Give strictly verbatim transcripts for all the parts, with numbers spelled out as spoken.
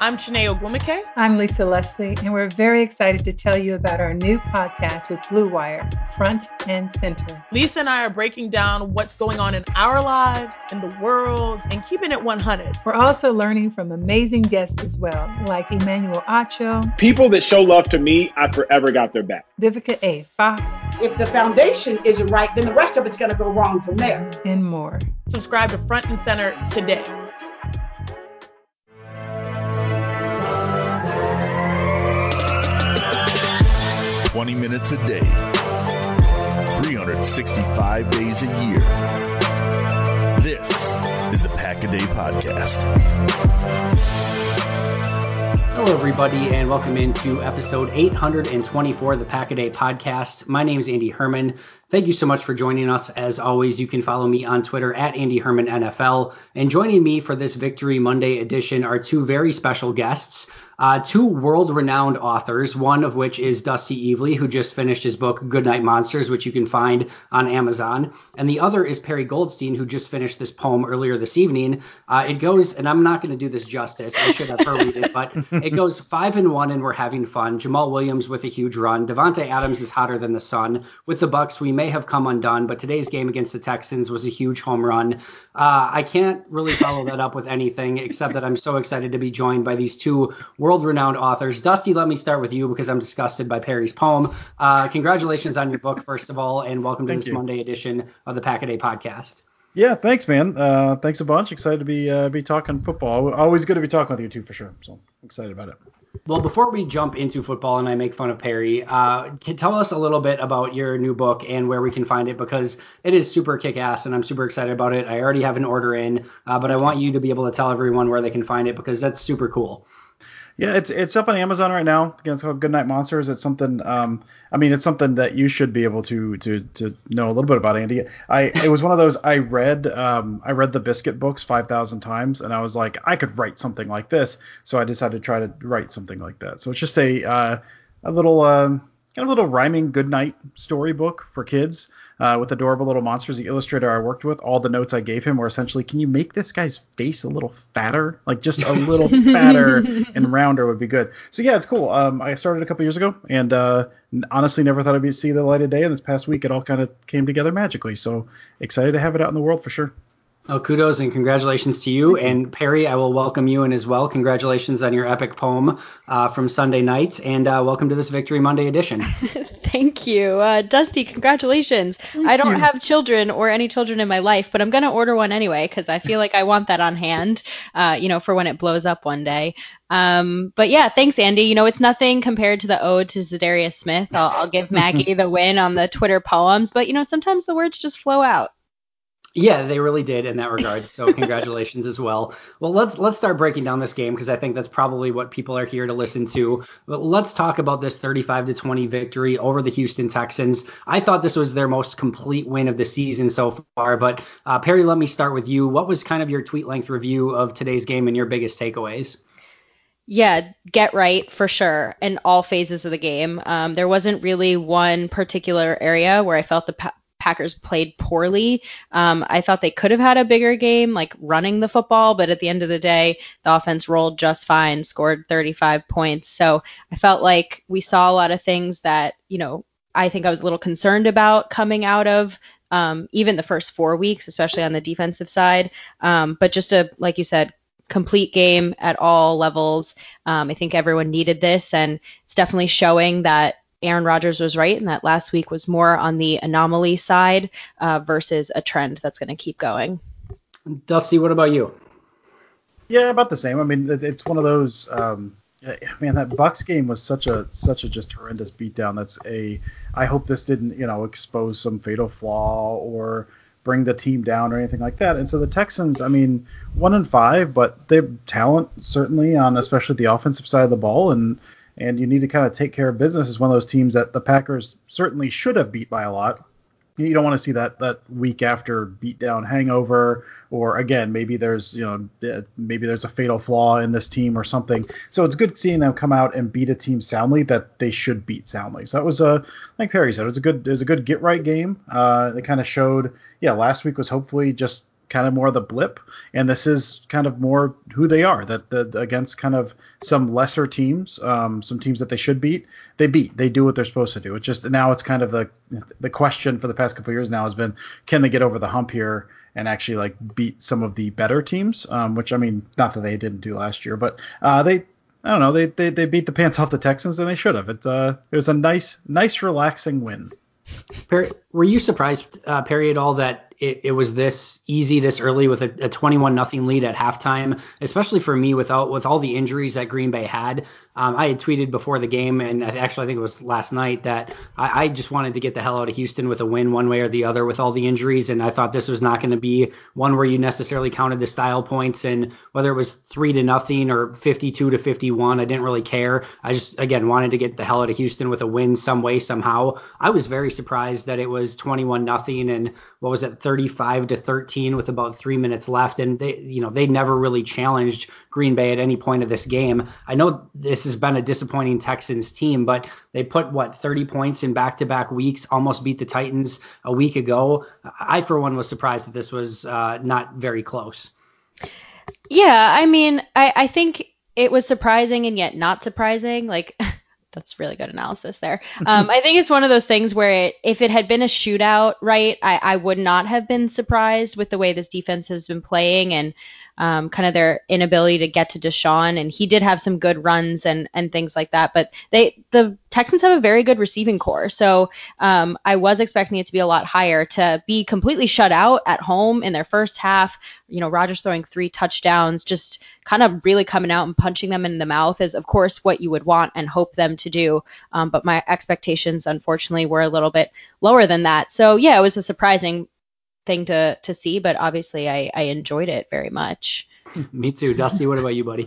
I'm Shanae Ogwumike. I'm Lisa Leslie, and we're very excited to tell you about our new podcast with Blue Wire, Front and Center. Lisa and I are breaking down what's going on in our lives, in the world, and keeping it one hundred. We're also learning from amazing guests as well, like Emmanuel Acho. People that show love to me, I forever got their back. Vivica A. Fox. If the foundation isn't right, then the rest of it's going to go wrong from there. And more. Subscribe to Front and Center today. twenty minutes a day, three hundred sixty-five days a year. This is the Pack a Day Podcast. Hello, everybody, and welcome into episode eight hundred twenty-four of the Pack a Day Podcast. My name is Andy Herman. Thank you so much for joining us. As always, you can follow me on Twitter at Andy Herman N F L. And joining me for this Victory Monday edition are two very special guests. Uh, two world-renowned authors, one of which is Dusty Evely, who just finished his book, Goodnight Monsters, which you can find on Amazon. And the other is Perry Goldstein, who just finished this poem earlier this evening. Uh, it goes, and I'm not going to do this justice, I should have her read it, but it goes five and one, and we're having fun. Jamal Williams with a huge run. Devontae Adams is hotter than the sun. With the Bucks, we may have come undone, but today's game against the Texans was a huge home run. Uh, I can't really follow that up with anything, except that I'm so excited to be joined by these two world-renowned authors. Dusty, let me start with you because I'm disgusted by Perry's poem. Uh, congratulations on your book, first of all, and welcome to Thank this you. Monday edition of the Pack a Day Podcast. Yeah, thanks, man. Uh, thanks a bunch. Excited to be uh, be talking football. Always good to be talking with you, too, for sure. So excited about it. Well, before we jump into football and I make fun of Perry, uh, can tell us a little bit about your new book and where we can find it, because it is super kick-ass and I'm super excited about it. I already have an order in, uh, but I want you to be able to tell everyone where they can find it because that's super cool. Yeah, it's it's up on Amazon right now. Again, it's called Goodnight Monsters. It's something. Um, I mean, it's something that you should be able to to to know a little bit about, Andy. I it was one of those I read um I read the Biscuit books five thousand times, and I was like, I could write something like this. So I decided to try to write something like that. So it's just a uh, a little um kind of little rhyming goodnight storybook for kids. Uh, with adorable little monsters. The illustrator I worked with, all the notes I gave him were essentially, can you make this guy's face a little fatter? Like just a little fatter and rounder would be good. So yeah, it's cool. Um, I started a couple years ago and uh, honestly never thought I'd be see the light of day. And this past week, it all kind of came together magically. So excited to have it out in the world for sure. Oh, kudos and congratulations to you. And Perry, I will welcome you in as well. Congratulations on your epic poem uh, from Sunday night. And uh, welcome to this Victory Monday edition. Thank you. Uh, Dusty, congratulations. Thank I don't you. have children or any children in my life, but I'm going to order one anyway because I feel like I want that on hand, uh, you know, for when it blows up one day. Um, but yeah, thanks, Andy. You know, it's nothing compared to the ode to Zadarius Smith. I'll, I'll give Maggie the win on the Twitter poems, but, you know, sometimes the words just flow out. Yeah, they really did in that regard. So congratulations as well. Well, let's let's start breaking down this game because I think that's probably what people are here to listen to. But let's talk about this thirty-five to twenty victory over the Houston Texans. I thought this was their most complete win of the season so far. But uh, Perry, let me start with you. What was kind of your tweet length review of today's game and your biggest takeaways? Yeah, get right for sure in all phases of the game. Um, there wasn't really one particular area where I felt the pa- Packers played poorly. Um, I thought they could have had a bigger game, like running the football, but at the end of the day, the offense rolled just fine, scored thirty-five points. So I felt like we saw a lot of things that, you know, I think I was a little concerned about coming out of um, even the first four weeks, especially on the defensive side. Um, but just a, like you said, complete game at all levels. Um, I think everyone needed this, and it's definitely showing that Aaron Rodgers was right, and that last week was more on the anomaly side uh, versus a trend that's going to keep going. Dusty, what about you? Yeah, about the same. I mean, it- it's one of those. Um, man, that Bucks game was such a such a just horrendous beatdown. That's a. I hope this didn't, you know, expose some fatal flaw or bring the team down or anything like that. And so the Texans, I mean, one and five, but they have talent certainly on especially the offensive side of the ball, and and you need to kind of take care of business as one of those teams that the Packers certainly should have beat by a lot. You don't want to see that that week after beatdown hangover, or again, maybe there's, you know, maybe there's a fatal flaw in this team or something. So it's good seeing them come out and beat a team soundly that they should beat soundly. So that was a, like Perry said, it was a good, it was a good get right game. Uh, they kind of showed, yeah, last week was hopefully just kind of more the blip, and this is kind of more who they are. That the, the against kind of some lesser teams, um, some teams that they should beat, they beat. They do what they're supposed to do. It's just now it's kind of the the question for the past couple of years now has been, can they get over the hump here and actually like beat some of the better teams? Um, which I mean, not that they didn't do last year, but uh, they. I don't know. They, they they beat the pants off the Texans, and they should have. It uh, it was a nice nice relaxing win. Perry, were you surprised, uh, Perry, at all that it, it was this easy this early with a, a twenty-one nothing lead at halftime, especially for me without with all the injuries that Green Bay had? Um, I had tweeted before the game, and actually I think it was last night, that I, I just wanted to get the hell out of Houston with a win one way or the other with all the injuries, and I thought this was not going to be one where you necessarily counted the style points, and whether it was three to nothing or fifty-two to fifty-one, I didn't really care. I just, again, wanted to get the hell out of Houston with a win some way, somehow. I was very surprised that it was twenty-one nothing and what was it, thirty-five to thirteen with about three minutes left, and they, you know, they never really challenged Green Bay at any point of this game. I know this has been a disappointing Texans team, but they put, what, thirty points in back-to-back weeks, almost beat the Titans a week ago. I, for one, was surprised that this was uh, not very close. Yeah, I mean, I, I think it was surprising and yet not surprising. Like, that's really good analysis there. Um, I think it's one of those things where it, if it had been a shootout, right, I, I would not have been surprised with the way this defense has been playing and um, kind of their inability to get to Deshaun. And he did have some good runs and, and things like that. But they the Texans have a very good receiving core. So um, I was expecting it to be a lot higher. To be completely shut out at home in their first half, you know, Rodgers throwing three touchdowns, just kind of really coming out and punching them in the mouth is, of course, what you would want and hope them to do. Um, but my expectations, unfortunately, were a little bit lower than that. So, yeah, it was a surprising thing to to see, but obviously I, I enjoyed it very much. Me too. Dusty, what about you, buddy?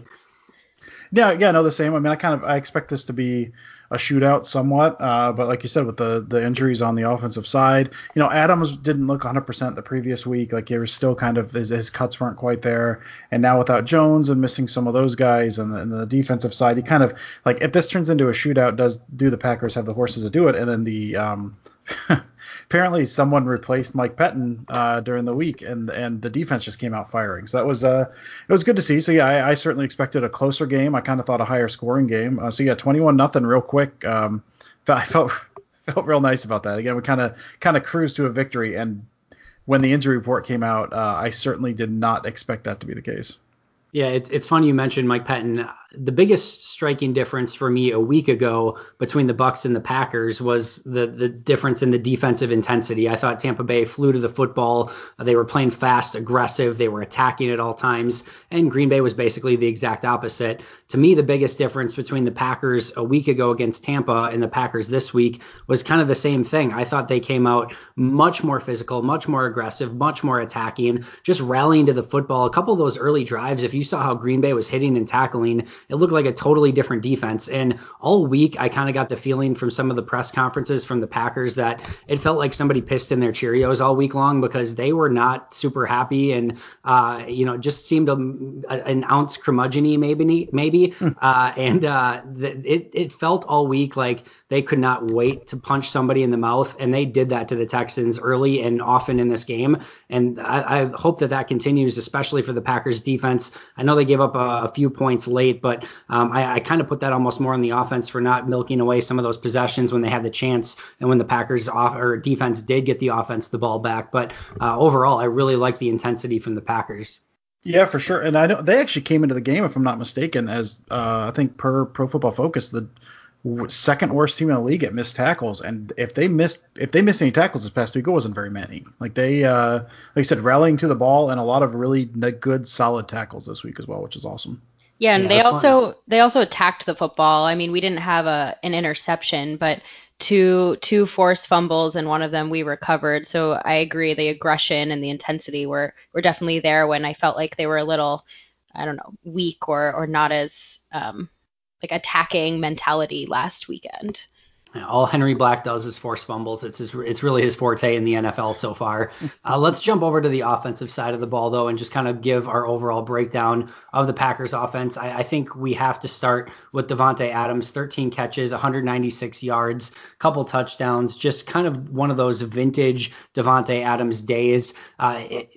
Yeah, yeah, no, the same. I mean, I kind of I expect this to be a shootout somewhat, uh, but like you said, with the the injuries on the offensive side, you know, Adams didn't look one hundred percent the previous week. Like he was still kind of his, his cuts weren't quite there, and now without Jones and missing some of those guys, and the, and the defensive side, he kind of like if this turns into a shootout, does do the Packers have the horses to do it? And then the um, apparently someone replaced Mike Pettin uh, during the week, and and the defense just came out firing. So that was uh it was good to see. So yeah, I, I certainly expected a closer game. I kind of thought a higher scoring game. Uh, so yeah, twenty-one nothing real quick. Um, I felt felt real nice about that. Again, we kind of kind of cruised to a victory, and when the injury report came out, uh, I certainly did not expect that to be the case. Yeah, it's it's funny you mentioned Mike Pettin. The biggest striking difference for me a week ago between the Bucs and the Packers was the the difference in the defensive intensity. I thought Tampa Bay flew to the football. They were playing fast, aggressive. They were attacking at all times. And Green Bay was basically the exact opposite. To me, the biggest difference between the Packers a week ago against Tampa and the Packers this week was kind of the same thing. I thought they came out much more physical, much more aggressive, much more attacking, just rallying to the football. A couple of those early drives, if you saw how Green Bay was hitting and tackling, it looked like a totally different defense. And all week, I kind of got the feeling from some of the press conferences from the Packers that it felt like somebody pissed in their Cheerios all week long because they were not super happy and, uh, you know, just seemed a, an ounce curmudgeon-y maybe, maybe. uh, and uh, th- it, it felt all week like they could not wait to punch somebody in the mouth. And they did that to the Texans early and often in this game. And I, I hope that that continues, especially for the Packers defense. I know they gave up a, a few points late, but um, I, I kind of put that almost more on the offense for not milking away some of those possessions when they had the chance and when the Packers off or defense did get the offense the ball back. But uh, overall, I really like the intensity from the Packers. Yeah, for sure. And I know they actually came into the game, if I'm not mistaken, as uh, I think per Pro Football Focus, the second worst team in the league at missed tackles. And if they missed if they missed any tackles this past week, it wasn't very many. Like they, uh, like I said, rallying to the ball and a lot of really good, solid tackles this week as well, which is awesome. Yeah, and yeah, they also fun. they also attacked the football. I mean, we didn't have a an interception, but two two forced fumbles and one of them we recovered. So I agree, the aggression and the intensity were were definitely there when I felt like they were a little, I don't know, weak or or not as um, like attacking mentality last weekend. All Henry Black does is force fumbles. It's his, it's really his forte in the N F L so far. Uh, let's jump over to the offensive side of the ball, though, and just kind of give our overall breakdown of the Packers offense. I, I think we have to start with Davante Adams, thirteen catches, one hundred ninety-six yards, couple touchdowns, just kind of one of those vintage Davante Adams days. Uh, it,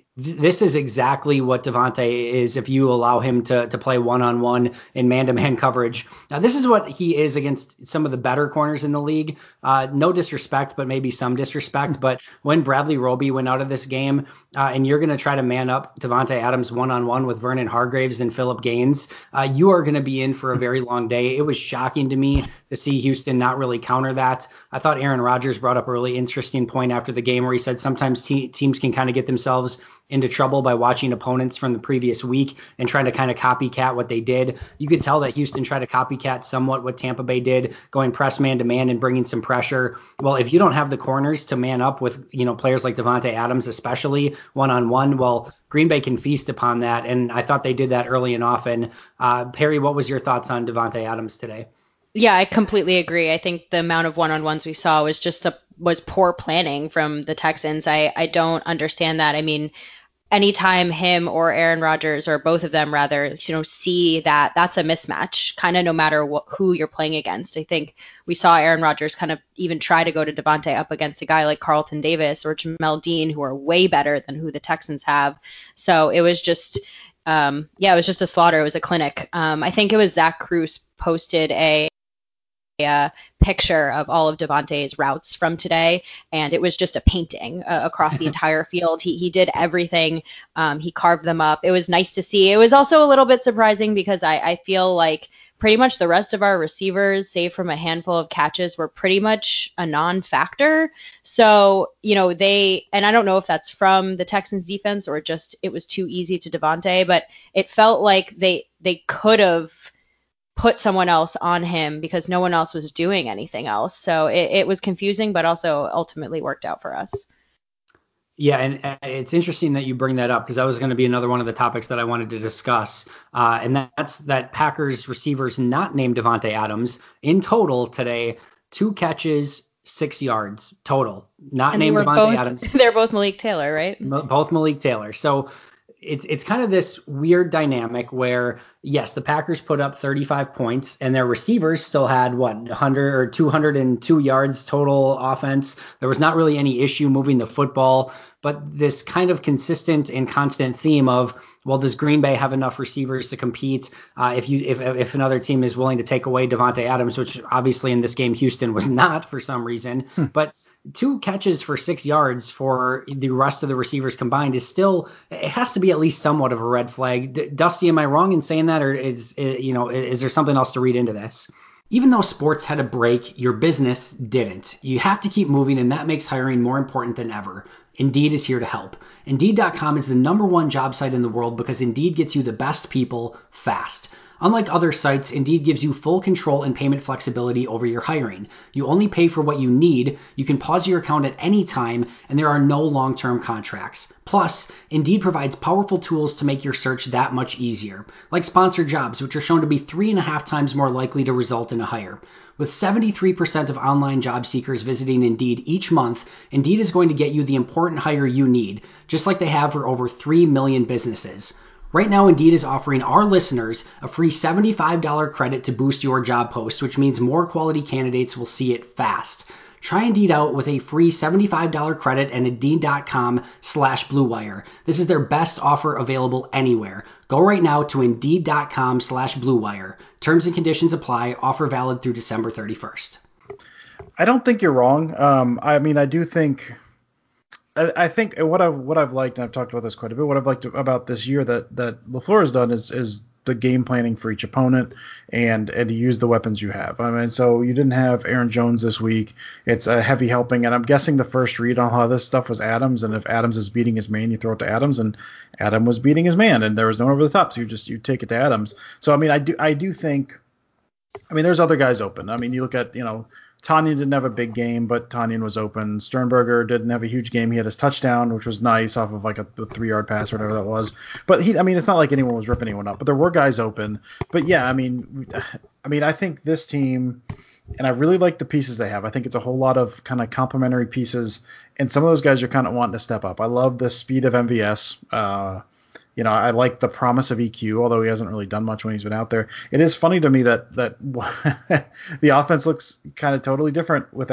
This is exactly what Davante is if you allow him to to play one-on-one in man-to-man coverage. Now, this is what he is against some of the better corners in the league. Uh, no disrespect, but maybe some disrespect. But when Bradley Roby went out of this game uh, and you're going to try to man up Davante Adams one-on-one with Vernon Hargreaves and Phillip Gaines, uh, you are going to be in for a very long day. It was shocking to me to see Houston not really counter that. I thought Aaron Rodgers brought up a really interesting point after the game where he said sometimes te- teams can kind of get themselves into trouble by watching opponents from the previous week and trying to kind of copycat what they did. You could tell that Houston tried to copycat somewhat what Tampa Bay did, going press man to man and bringing some pressure. Well, if you don't have the corners to man up with, you know, players like Davante Adams, especially one on one, well, Green Bay can feast upon that. And I thought they did that early and often. Uh, Perry, what was your thoughts on Davante Adams today? Yeah, I completely agree. I think the amount of one-on-ones we saw was just a, was poor planning from the Texans. I, I don't understand that. I mean, anytime him or Aaron Rodgers or both of them rather, you know, see that, that's a mismatch kind of no matter what, who you're playing against. I think we saw Aaron Rodgers kind of even try to go to Davante up against a guy like Carlton Davis or Jamel Dean, who are way better than who the Texans have. So it was just, um, yeah, it was just a slaughter. It was a clinic. Um, I think it was Zach Cruz posted a, a picture of all of Davante's routes from today, and it was just a painting uh, across the entire field. He he did everything. Um, he carved them up. It was nice to see. It was also a little bit surprising because I, I feel like pretty much the rest of our receivers, save from a handful of catches, were pretty much a non-factor. So, you know, they, and I don't know if that's from the Texans defense or just it was too easy to Davante, but it felt like they they could have put someone else on him because no one else was doing anything else. So it, it was confusing, but also ultimately worked out for us. Yeah, and it's interesting that you bring that up because that was going to be another one of the topics that I wanted to discuss. Uh, and that's that Packers receivers not named Davante Adams in total today, two catches, six yards total, not and named Davante both, Adams. They're both Malik Taylor, right? Both Malik Taylor. So it's it's kind of this weird dynamic where, yes, the Packers put up thirty-five points and their receivers still had, what, one hundred or two hundred two yards total offense. There was not really any issue moving the football, but this kind of consistent and constant theme of, well, does Green Bay have enough receivers to compete? Uh, if you if if another team is willing to take away Davante Adams, which obviously in this game Houston was not for some reason, hmm. but two catches for six yards for the rest of the receivers combined is still, it has to be at least somewhat of a red flag. D- Dusty, am I wrong in saying that, or is, you know, is there something else to read into this? Even though sports had a break, your business didn't. You have to keep moving, and that makes hiring more important than ever. Indeed is here to help. Indeed dot com is the number one job site in the world because Indeed gets you the best people fast. Unlike other sites, Indeed gives you full control and payment flexibility over your hiring. You only pay for what you need, you can pause your account at any time, and there are no long-term contracts. Plus, Indeed provides powerful tools to make your search that much easier, like sponsored jobs, which are shown to be three and a half times more likely to result in a hire. With seventy-three percent of online job seekers visiting Indeed each month, Indeed is going to get you the important hire you need, just like they have for over three million businesses. Right now, Indeed is offering our listeners a free seventy-five dollars credit to boost your job post, which means more quality candidates will see it fast. Try Indeed out with a free seventy-five dollars credit at Indeed.com slash Blue Wire. This is their best offer available anywhere. Go right now to Indeed.com slash Blue Wire. Terms and conditions apply. Offer valid through December thirty-first. I don't think you're wrong. Um, I mean, I do think... I think what I've what I've liked, and I've talked about this quite a bit, what I've liked about this year that that LaFleur has done is is the game planning for each opponent and and to use the weapons you have. I mean, so you didn't have Aaron Jones this week. It's a heavy helping, and I'm guessing the first read on all this stuff was Adams, and if Adams is beating his man, you throw it to Adams, and Adam was beating his man, and there was no over the top, so you just you take it to Adams. So I mean, I do I do think, I mean, there's other guys open. I mean, you look at, you know, Tanyan didn't have a big game, but Tanyan was open. Sternberger didn't have a huge game. He had his touchdown, which was nice off of like a, a three-yard pass or whatever that was. But he, I mean, it's not like anyone was ripping anyone up. But there were guys open. But yeah, I mean, I mean, I think this team, and I really like the pieces they have. I think it's a whole lot of kind of complementary pieces, and some of those guys are kind of wanting to step up. I love the speed of M V S. Uh, You know, I like the promise of E Q, although he hasn't really done much when he's been out there. It is funny to me that that the offense looks kind of totally different without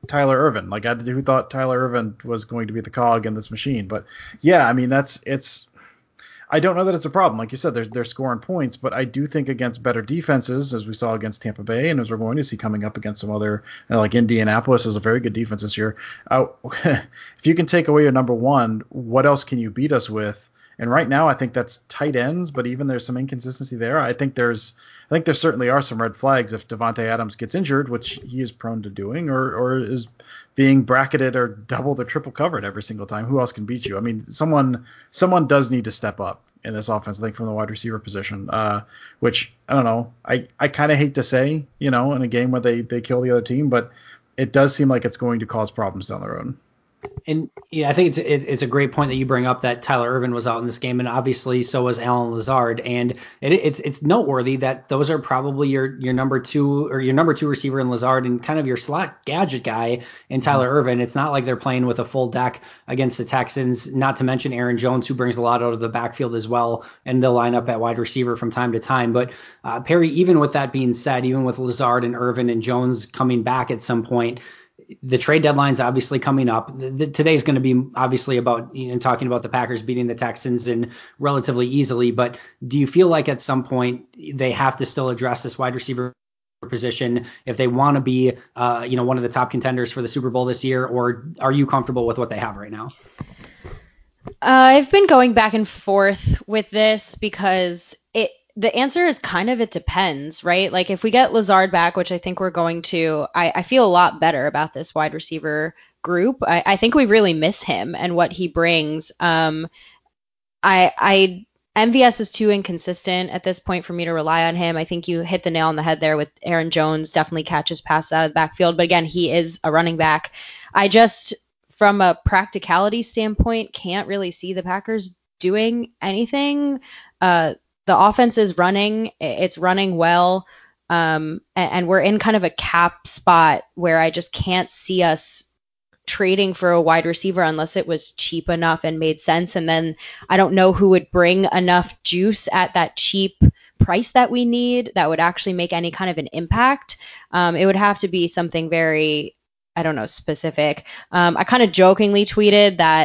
Tyler Ervin. Like, I who thought Tyler Ervin was going to be the cog in this machine? But yeah, I mean, that's it's. I don't know that it's a problem. Like you said, they're they're scoring points, but I do think against better defenses, as we saw against Tampa Bay, and as we're going to see coming up against some other, you know, like Indianapolis is a very good defense this year. Uh, if you can take away your number one, what else can you beat us with? And right now, I think that's tight ends, but even there's some inconsistency there. I think there's, I think there certainly are some red flags if Davante Adams gets injured, which he is prone to doing, or or is being bracketed or doubled or triple covered every single time. Who else can beat you? I mean, someone someone does need to step up in this offense, I think, from the wide receiver position, uh, which I don't know. I, I kind of hate to say, you know, in a game where they, they kill the other team, but it does seem like it's going to cause problems down the road. And yeah, I think it's it, it's a great point that you bring up that Tyler Ervin was out in this game, and obviously so was Allen Lazard. And it, it's it's noteworthy that those are probably your your number two or your number two receiver in Lazard and kind of your slot gadget guy in Tyler mm-hmm. Ervin. It's not like they're playing with a full deck against the Texans. Not to mention Aaron Jones, who brings a lot out of the backfield as well, and they'll line up at wide receiver from time to time. But uh, Perry, even with that being said, even with Lazard and Ervin and Jones coming back at some point, the trade deadline's obviously coming up. The, the, today's going to be obviously about, you know, talking about the Packers beating the Texans and relatively easily. But do you feel like at some point they have to still address this wide receiver position if they want to be, uh, you know, one of the top contenders for the Super Bowl this year? Or are you comfortable with what they have right now? Uh, I've been going back and forth with this because it. The answer is kind of it depends, right? Like if we get Lazard back, which I think we're going to, I, I feel a lot better about this wide receiver group. I, I think we really miss him and what he brings. Um, I, I M V S is too inconsistent at this point for me to rely on him. I think you hit the nail on the head there with Aaron Jones, definitely catches passes out of the backfield. But again, he is a running back. I just, from a practicality standpoint, can't really see the Packers doing anything. Uh, The offense is running. It's running well. Um, and, and we're in kind of a cap spot where I just can't see us trading for a wide receiver unless it was cheap enough and made sense. And then I don't know who would bring enough juice at that cheap price that we need that would actually make any kind of an impact. Um, it would have to be something very, I don't know, specific. Um, I kind of jokingly tweeted that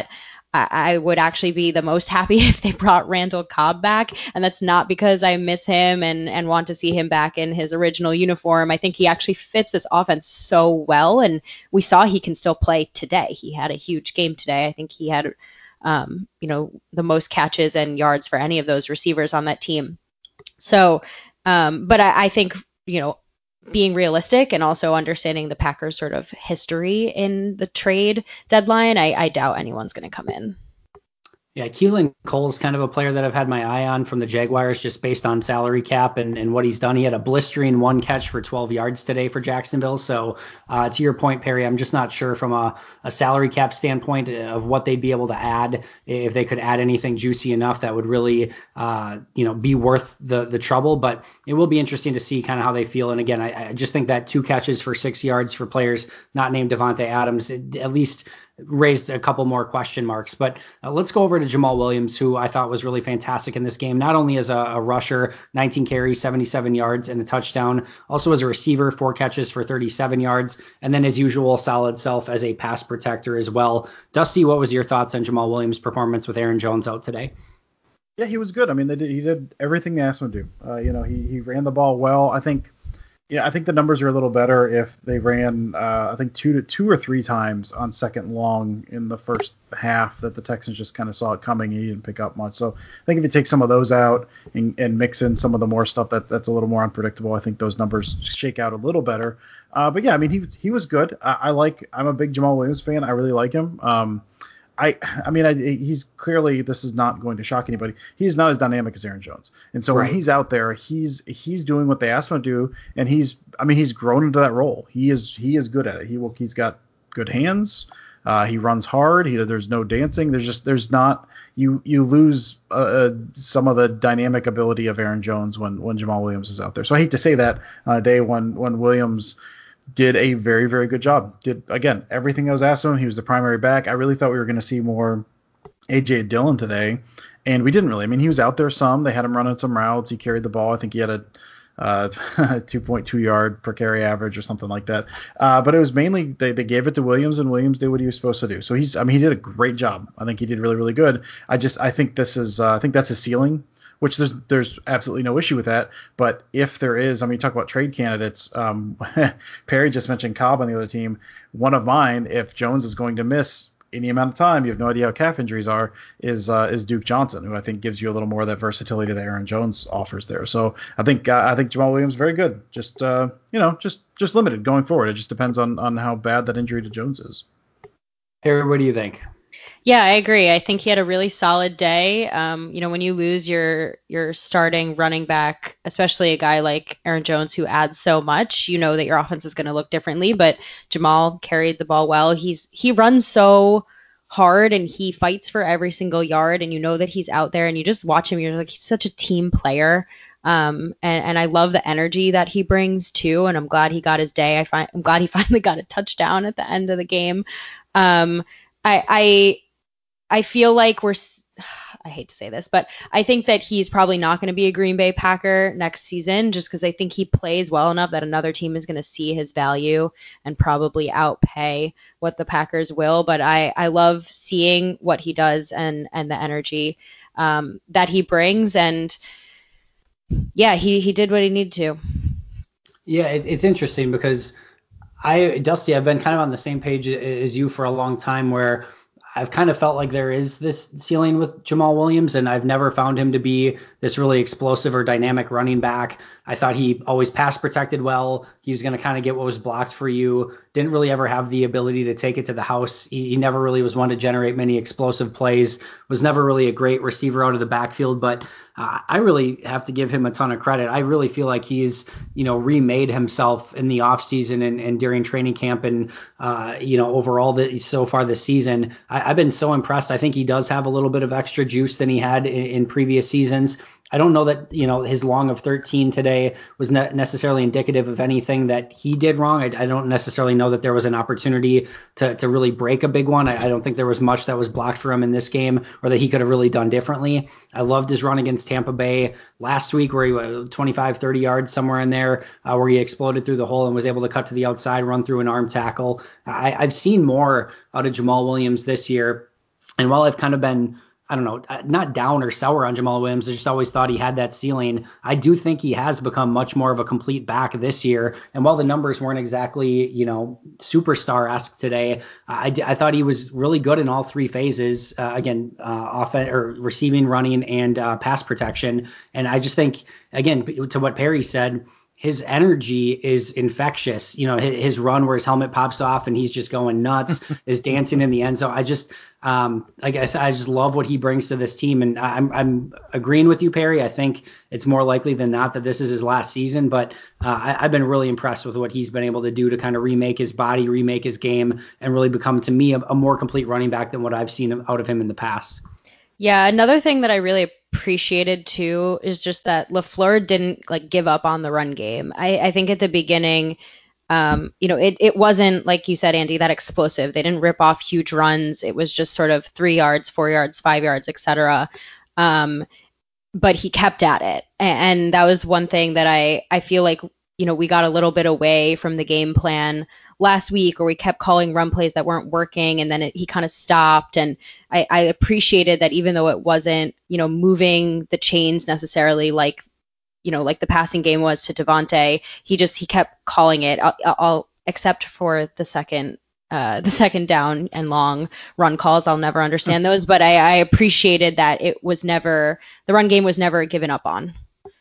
I would actually be the most happy if they brought Randall Cobb back. And that's not because I miss him and, and want to see him back in his original uniform. I think he actually fits this offense so well. And we saw he can still play today. He had a huge game today. I think he had, um, you know, the most catches and yards for any of those receivers on that team. So, um, but I, I think, you know, being realistic and also understanding the Packers' sort of history in the trade deadline, I, I doubt anyone's going to come in. Yeah, Keelan Cole's kind of a player that I've had my eye on from the Jaguars just based on salary cap and, and what he's done. He had a blistering one catch for twelve yards today for Jacksonville. So uh, to your point, Perry, I'm just not sure from a, a salary cap standpoint of what they'd be able to add, if they could add anything juicy enough that would really, uh, you know, be worth the the trouble. But it will be interesting to see kind of how they feel. And again, I, I just think that two catches for six yards for players not named Davante Adams, it, at least raised a couple more question marks. But uh, let's go over to Jamal Williams, who I thought was really fantastic in this game, not only as a, a rusher, nineteen carries, seventy-seven yards and a touchdown, also as a receiver, four catches for thirty-seven yards, and then his usual solid self as a pass protector as well. Dusty, what was your thoughts on Jamal Williams' performance with Aaron Jones out today? Yeah, he was good. I mean, they did, he did everything they asked him to do. Uh, you know, he, he ran the ball well. I think Yeah, I think the numbers are a little better if they ran, uh, I think, two to two or three times on second long in the first half that the Texans just kind of saw it coming and he didn't pick up much. So I think if you take some of those out and, and mix in some of the more stuff that that's a little more unpredictable, I think those numbers shake out a little better. Uh, but yeah, I mean, he he was good. I, I like. I'm a big Jamal Williams fan. I really like him. Um, I, I mean, I, he's clearly, this is not going to shock anybody. He's not as dynamic as Aaron Jones. And so right. when he's out there, he's, he's doing what they asked him to do. And he's, I mean, he's grown into that role. He is, he is good at it. He will, he's got good hands. Uh, he runs hard. He, there's no dancing. There's just, there's not, you, you lose uh, some of the dynamic ability of Aaron Jones when, when Jamal Williams is out there. So I hate to say that on a day when, when Williams did a very, very good job. Did, again, everything that was asked of him. He was the primary back. I really thought we were going to see more A J Dillon today, and we didn't really. I mean, he was out there some. They had him running some routes. He carried the ball. I think he had a uh, two point two yard per carry average or something like that. Uh, but it was mainly they, they gave it to Williams, and Williams did what he was supposed to do. So he's I mean he did a great job. I think he did really really good. I just I think this is uh, I think that's his ceiling, which there's there's absolutely no issue with that. But if there is, I mean, talk about trade candidates. Um, Perry just mentioned Cobb on the other team. One of mine, if Jones is going to miss any amount of time, you have no idea how calf injuries are, is uh, is Duke Johnson, who I think gives you a little more of that versatility that Aaron Jones offers there. So I think uh, I think Jamal Williams very good. Just uh, you know, just just limited going forward. It just depends on on how bad that injury to Jones is. Harry, what do you think? Yeah, I agree. I think he had a really solid day. Um, you know, when you lose your your starting running back, especially a guy like Aaron Jones who adds so much, you know that your offense is going to look differently. But Jamal carried the ball well. He's he runs so hard and he fights for every single yard, and you know that he's out there, and you just watch him. You're like, he's such a team player. Um, and, and I love the energy that he brings too. And I'm glad he got his day. I find I'm glad he finally got a touchdown at the end of the game. Um, I, I I feel like we're, I hate to say this, but I think that he's probably not going to be a Green Bay Packer next season, just because I think he plays well enough that another team is going to see his value and probably outpay what the Packers will. But I, I love seeing what he does and, and the energy um, that he brings. And yeah, he, he did what he needed to. Yeah, it, it's interesting because I, Dusty, I've been kind of on the same page as you for a long time, where I've kind of felt like there is this ceiling with Jamal Williams, and I've never found him to be this really explosive or dynamic running back. I thought he always pass protected well. He was going to kind of get what was blocked for you. Didn't really ever have the ability to take it to the house. He, he never really was one to generate many explosive plays. Was never really a great receiver out of the backfield, but uh, I really have to give him a ton of credit. I really feel like he's, you know, remade himself in the offseason and, and during training camp and, uh, you know, overall the, so far this season. I, I've been so impressed. I think he does have a little bit of extra juice than he had in, in previous seasons. I don't know that, you know, his long of thirteen today was not necessarily indicative of anything that he did wrong. I, I don't necessarily know that there was an opportunity to, to really break a big one. I, I don't think there was much that was blocked for him in this game or that he could have really done differently. I loved his run against Tampa Bay last week where he went twenty-five, thirty yards somewhere in there uh, where he exploded through the hole and was able to cut to the outside, run through an arm tackle. I, I've seen more out of Jamal Williams this year. And while I've kind of been, I don't know, not down or sour on Jamal Williams, I just always thought he had that ceiling. I do think he has become much more of a complete back this year. And while the numbers weren't exactly, you know, superstar-esque today, I, I thought he was really good in all three phases. Uh, again, uh, offense or receiving, running, and uh, pass protection. And I just think, again, to what Perry said, his energy is infectious. You know, his, his run where his helmet pops off and he's just going nuts, is dancing in the end zone. I just, um, I guess I just love what he brings to this team. And I'm, I'm agreeing with you, Perry. I think it's more likely than not that this is his last season, but uh, I, I've been really impressed with what he's been able to do to kind of remake his body, remake his game, and really become, to me, a, a more complete running back than what I've seen out of him in the past. Yeah, another thing that I really appreciated too is just that LaFleur didn't like give up on the run game. I, I think at the beginning, um, you know, it, it wasn't, like you said, Andy, that explosive. They didn't rip off huge runs. It was just sort of three yards, four yards, five yards, et cetera. Um, but he kept at it. And, and that was one thing that I, I feel like, you know, we got a little bit away from the game plan last week, or we kept calling run plays that weren't working, and then it, he kind of stopped. And I, I appreciated that, even though it wasn't, you know, moving the chains necessarily like, you know, like the passing game was to Devontae, he just, he kept calling it, I'll, I'll except for the second, uh, the second down and long run calls. I'll never understand those, but I, I appreciated that it was never, the run game was never given up on.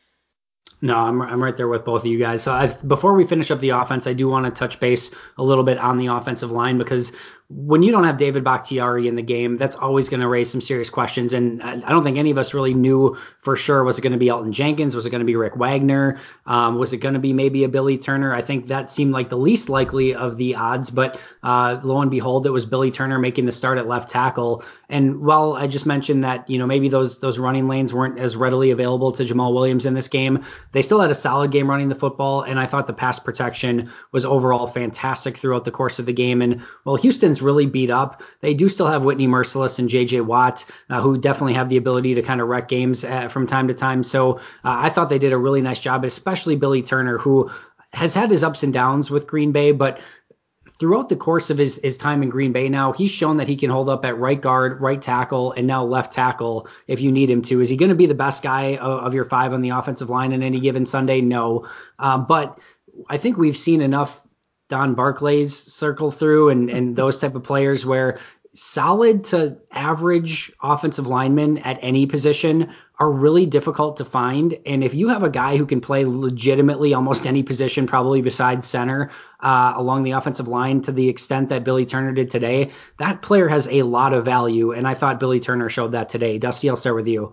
No, I'm I'm right there with both of you guys. So I've, before we finish up the offense, I do want to touch base a little bit on the offensive line, because when you don't have David Bakhtiari in the game, that's always going to raise some serious questions. And I don't think any of us really knew for sure, was it going to be Elton Jenkins? Was it going to be Rick Wagner? Um, was it going to be maybe a Billy Turner? I think that seemed like the least likely of the odds, but uh, lo and behold, it was Billy Turner making the start at left tackle. And while I just mentioned that, you know, maybe those those running lanes weren't as readily available to Jamal Williams in this game, they still had a solid game running the football. And I thought the pass protection was overall fantastic throughout the course of the game. And well, Houston's defense really beat up. They do still have Whitney Merciless and J J Watt, uh, who definitely have the ability to kind of wreck games uh, from time to time. So uh, I thought they did a really nice job, especially Billy Turner, who has had his ups and downs with Green Bay, but throughout the course of his, his time in Green Bay now, he's shown that he can hold up at right guard, right tackle, and now left tackle if you need him to. Is he going to be the best guy of, of your five on the offensive line on any given Sunday? No. Um, but I think we've seen enough Don Barclays circle through and, and those type of players where solid to average offensive linemen at any position are really difficult to find. And if you have a guy who can play legitimately almost any position, probably besides center, uh, along the offensive line to the extent that Billy Turner did today, that player has a lot of value. And I thought Billy Turner showed that today. Dusty, I'll start with you.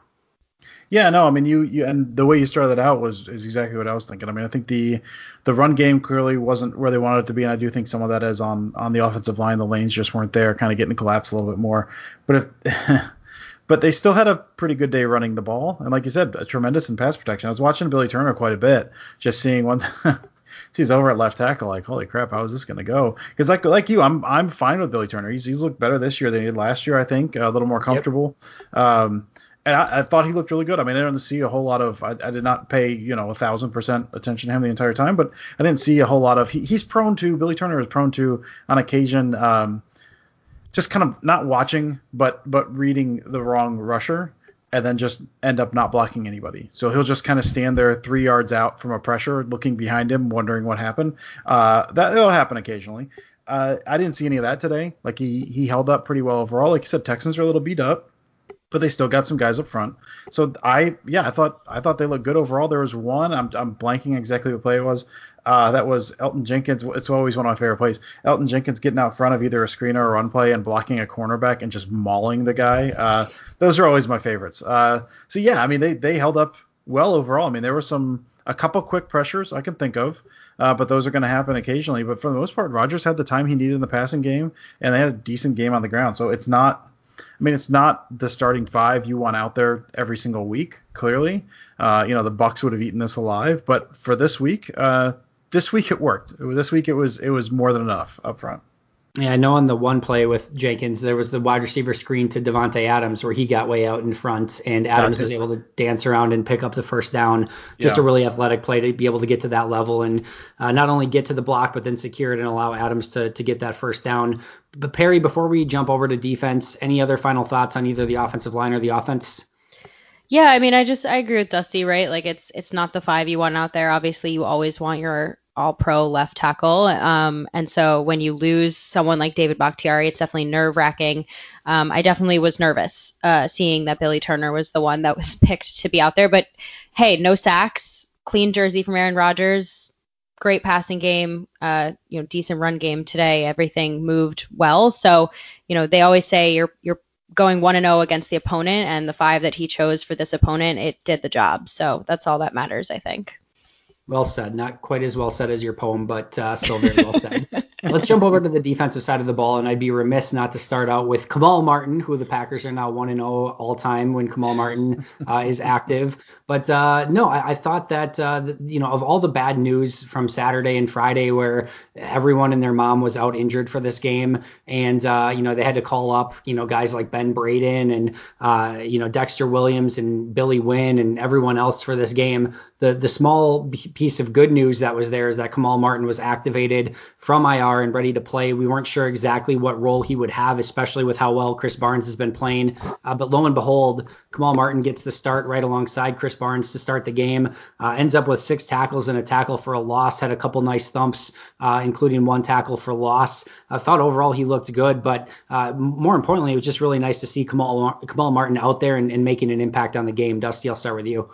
Yeah, no, I mean, you, you and the way you started out was is exactly what I was thinking. I mean, I think the the run game clearly wasn't where they wanted it to be, and I do think some of that is on on the offensive line. The lanes just weren't there, kind of getting collapsed a little bit more. But if but they still had a pretty good day running the ball, and like you said, a tremendous in pass protection. I was watching Billy Turner quite a bit, just seeing once he's over at left tackle, like, holy crap, how is this going to go? Because like like you, I'm I'm fine with Billy Turner. He's he's looked better this year than he did last year, I think, a little more comfortable. Yep. Um, And I, I thought he looked really good. I mean, I didn't see a whole lot of. I, I did not pay, you know, a thousand percent attention to him the entire time, but I didn't see a whole lot of. He, he's prone to. Billy Turner is prone to, on occasion, um, just kind of not watching, but but reading the wrong rusher, and then just end up not blocking anybody. So he'll just kind of stand there three yards out from a pressure, looking behind him, wondering what happened. Uh, that will happen occasionally. Uh, I didn't see any of that today. Like he he held up pretty well overall. Like you said, Texans are a little beat up, but they still got some guys up front. So I, yeah, I thought I thought they looked good overall. There was one, I'm I'm blanking exactly what play it was. Uh, that was Elton Jenkins. It's always one of my favorite plays. Elton Jenkins getting out front of either a screen or a run play and blocking a cornerback and just mauling the guy. Uh, those are always my favorites. Uh, so yeah, I mean they they held up well overall. I mean there were some a couple quick pressures I can think of, uh, but those are going to happen occasionally. But for the most part, Rodgers had the time he needed in the passing game, and they had a decent game on the ground. So it's not. I mean, it's not the starting five you want out there every single week, clearly. Uh, you know, the Bucs would have eaten this alive. But for this week, uh, this week it worked. It was, this week it was it was more than enough up front. Yeah, I know on the one play with Jenkins, there was the wide receiver screen to Devontae Adams where he got way out in front, and Adams was able to dance around and pick up the first down. Just yeah. a really athletic play to be able to get to that level and uh, not only get to the block, but then secure it and allow Adams to to get that first down. But Perry, before we jump over to defense, any other final thoughts on either the offensive line or the offense? Yeah, I mean, I just I agree with Dusty, right? Like it's it's not the five you want out there. Obviously, you always want your all-pro left tackle. Um, and so when you lose someone like David Bakhtiari, it's definitely nerve-wracking. Um, I definitely was nervous uh, seeing that Billy Turner was the one that was picked to be out there. But hey, no sacks, clean jersey from Aaron Rodgers, great passing game, uh, you know, decent run game today. Everything moved well. So, you know, they always say you're you're going one and oh against the opponent, and the five that he chose for this opponent, it did the job. So that's all that matters, I think. Well said. Not quite as well said as your poem, but uh, still very well said. Let's jump over to the defensive side of the ball, and I'd be remiss not to start out with Kamal Martin, who the Packers are now one and oh all time when Kamal Martin uh, is active. But uh, no, I, I thought that, uh, the, you know, of all the bad news from Saturday and Friday where everyone and their mom was out injured for this game, and, uh, you know, they had to call up, you know, guys like Ben Braden and, uh, you know, Dexter Williams and Billy Wynn and everyone else for this game. The the small piece of good news that was there is that Kamal Martin was activated from I R and ready to play. We weren't sure exactly what role he would have, especially with how well Chris Barnes has been playing. Uh, but lo and behold, Kamal Martin gets the start right alongside Chris Barnes to start the game. Uh, ends up with six tackles and a tackle for a loss. Had a couple nice thumps, uh, including one tackle for loss. I thought overall he looked good, but uh, more importantly, it was just really nice to see Kamal, Kamal Martin out there and, and making an impact on the game. Dusty, I'll start with you.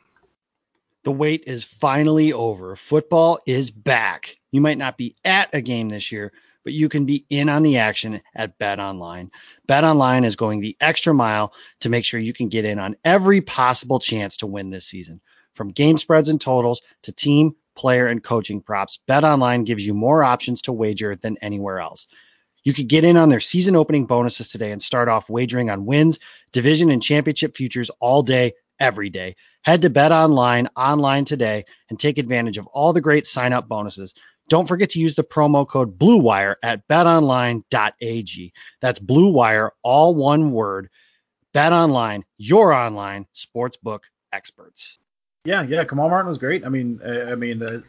The wait is finally over. Football is back. You might not be at a game this year, but you can be in on the action at BetOnline. BetOnline is going the extra mile to make sure you can get in on every possible chance to win this season. From game spreads and totals to team, player, and coaching props, BetOnline gives you more options to wager than anywhere else. You could get in on their season opening bonuses today and start off wagering on wins, division, and championship futures all day, every day. Head to BetOnline online today and take advantage of all the great sign-up bonuses. Don't forget to use the promo code BlueWire at bet online dot a g. That's BlueWire, all one word. BetOnline, your online sportsbook experts. Yeah, yeah, Kamal Martin was great. I mean, uh, I mean, uh,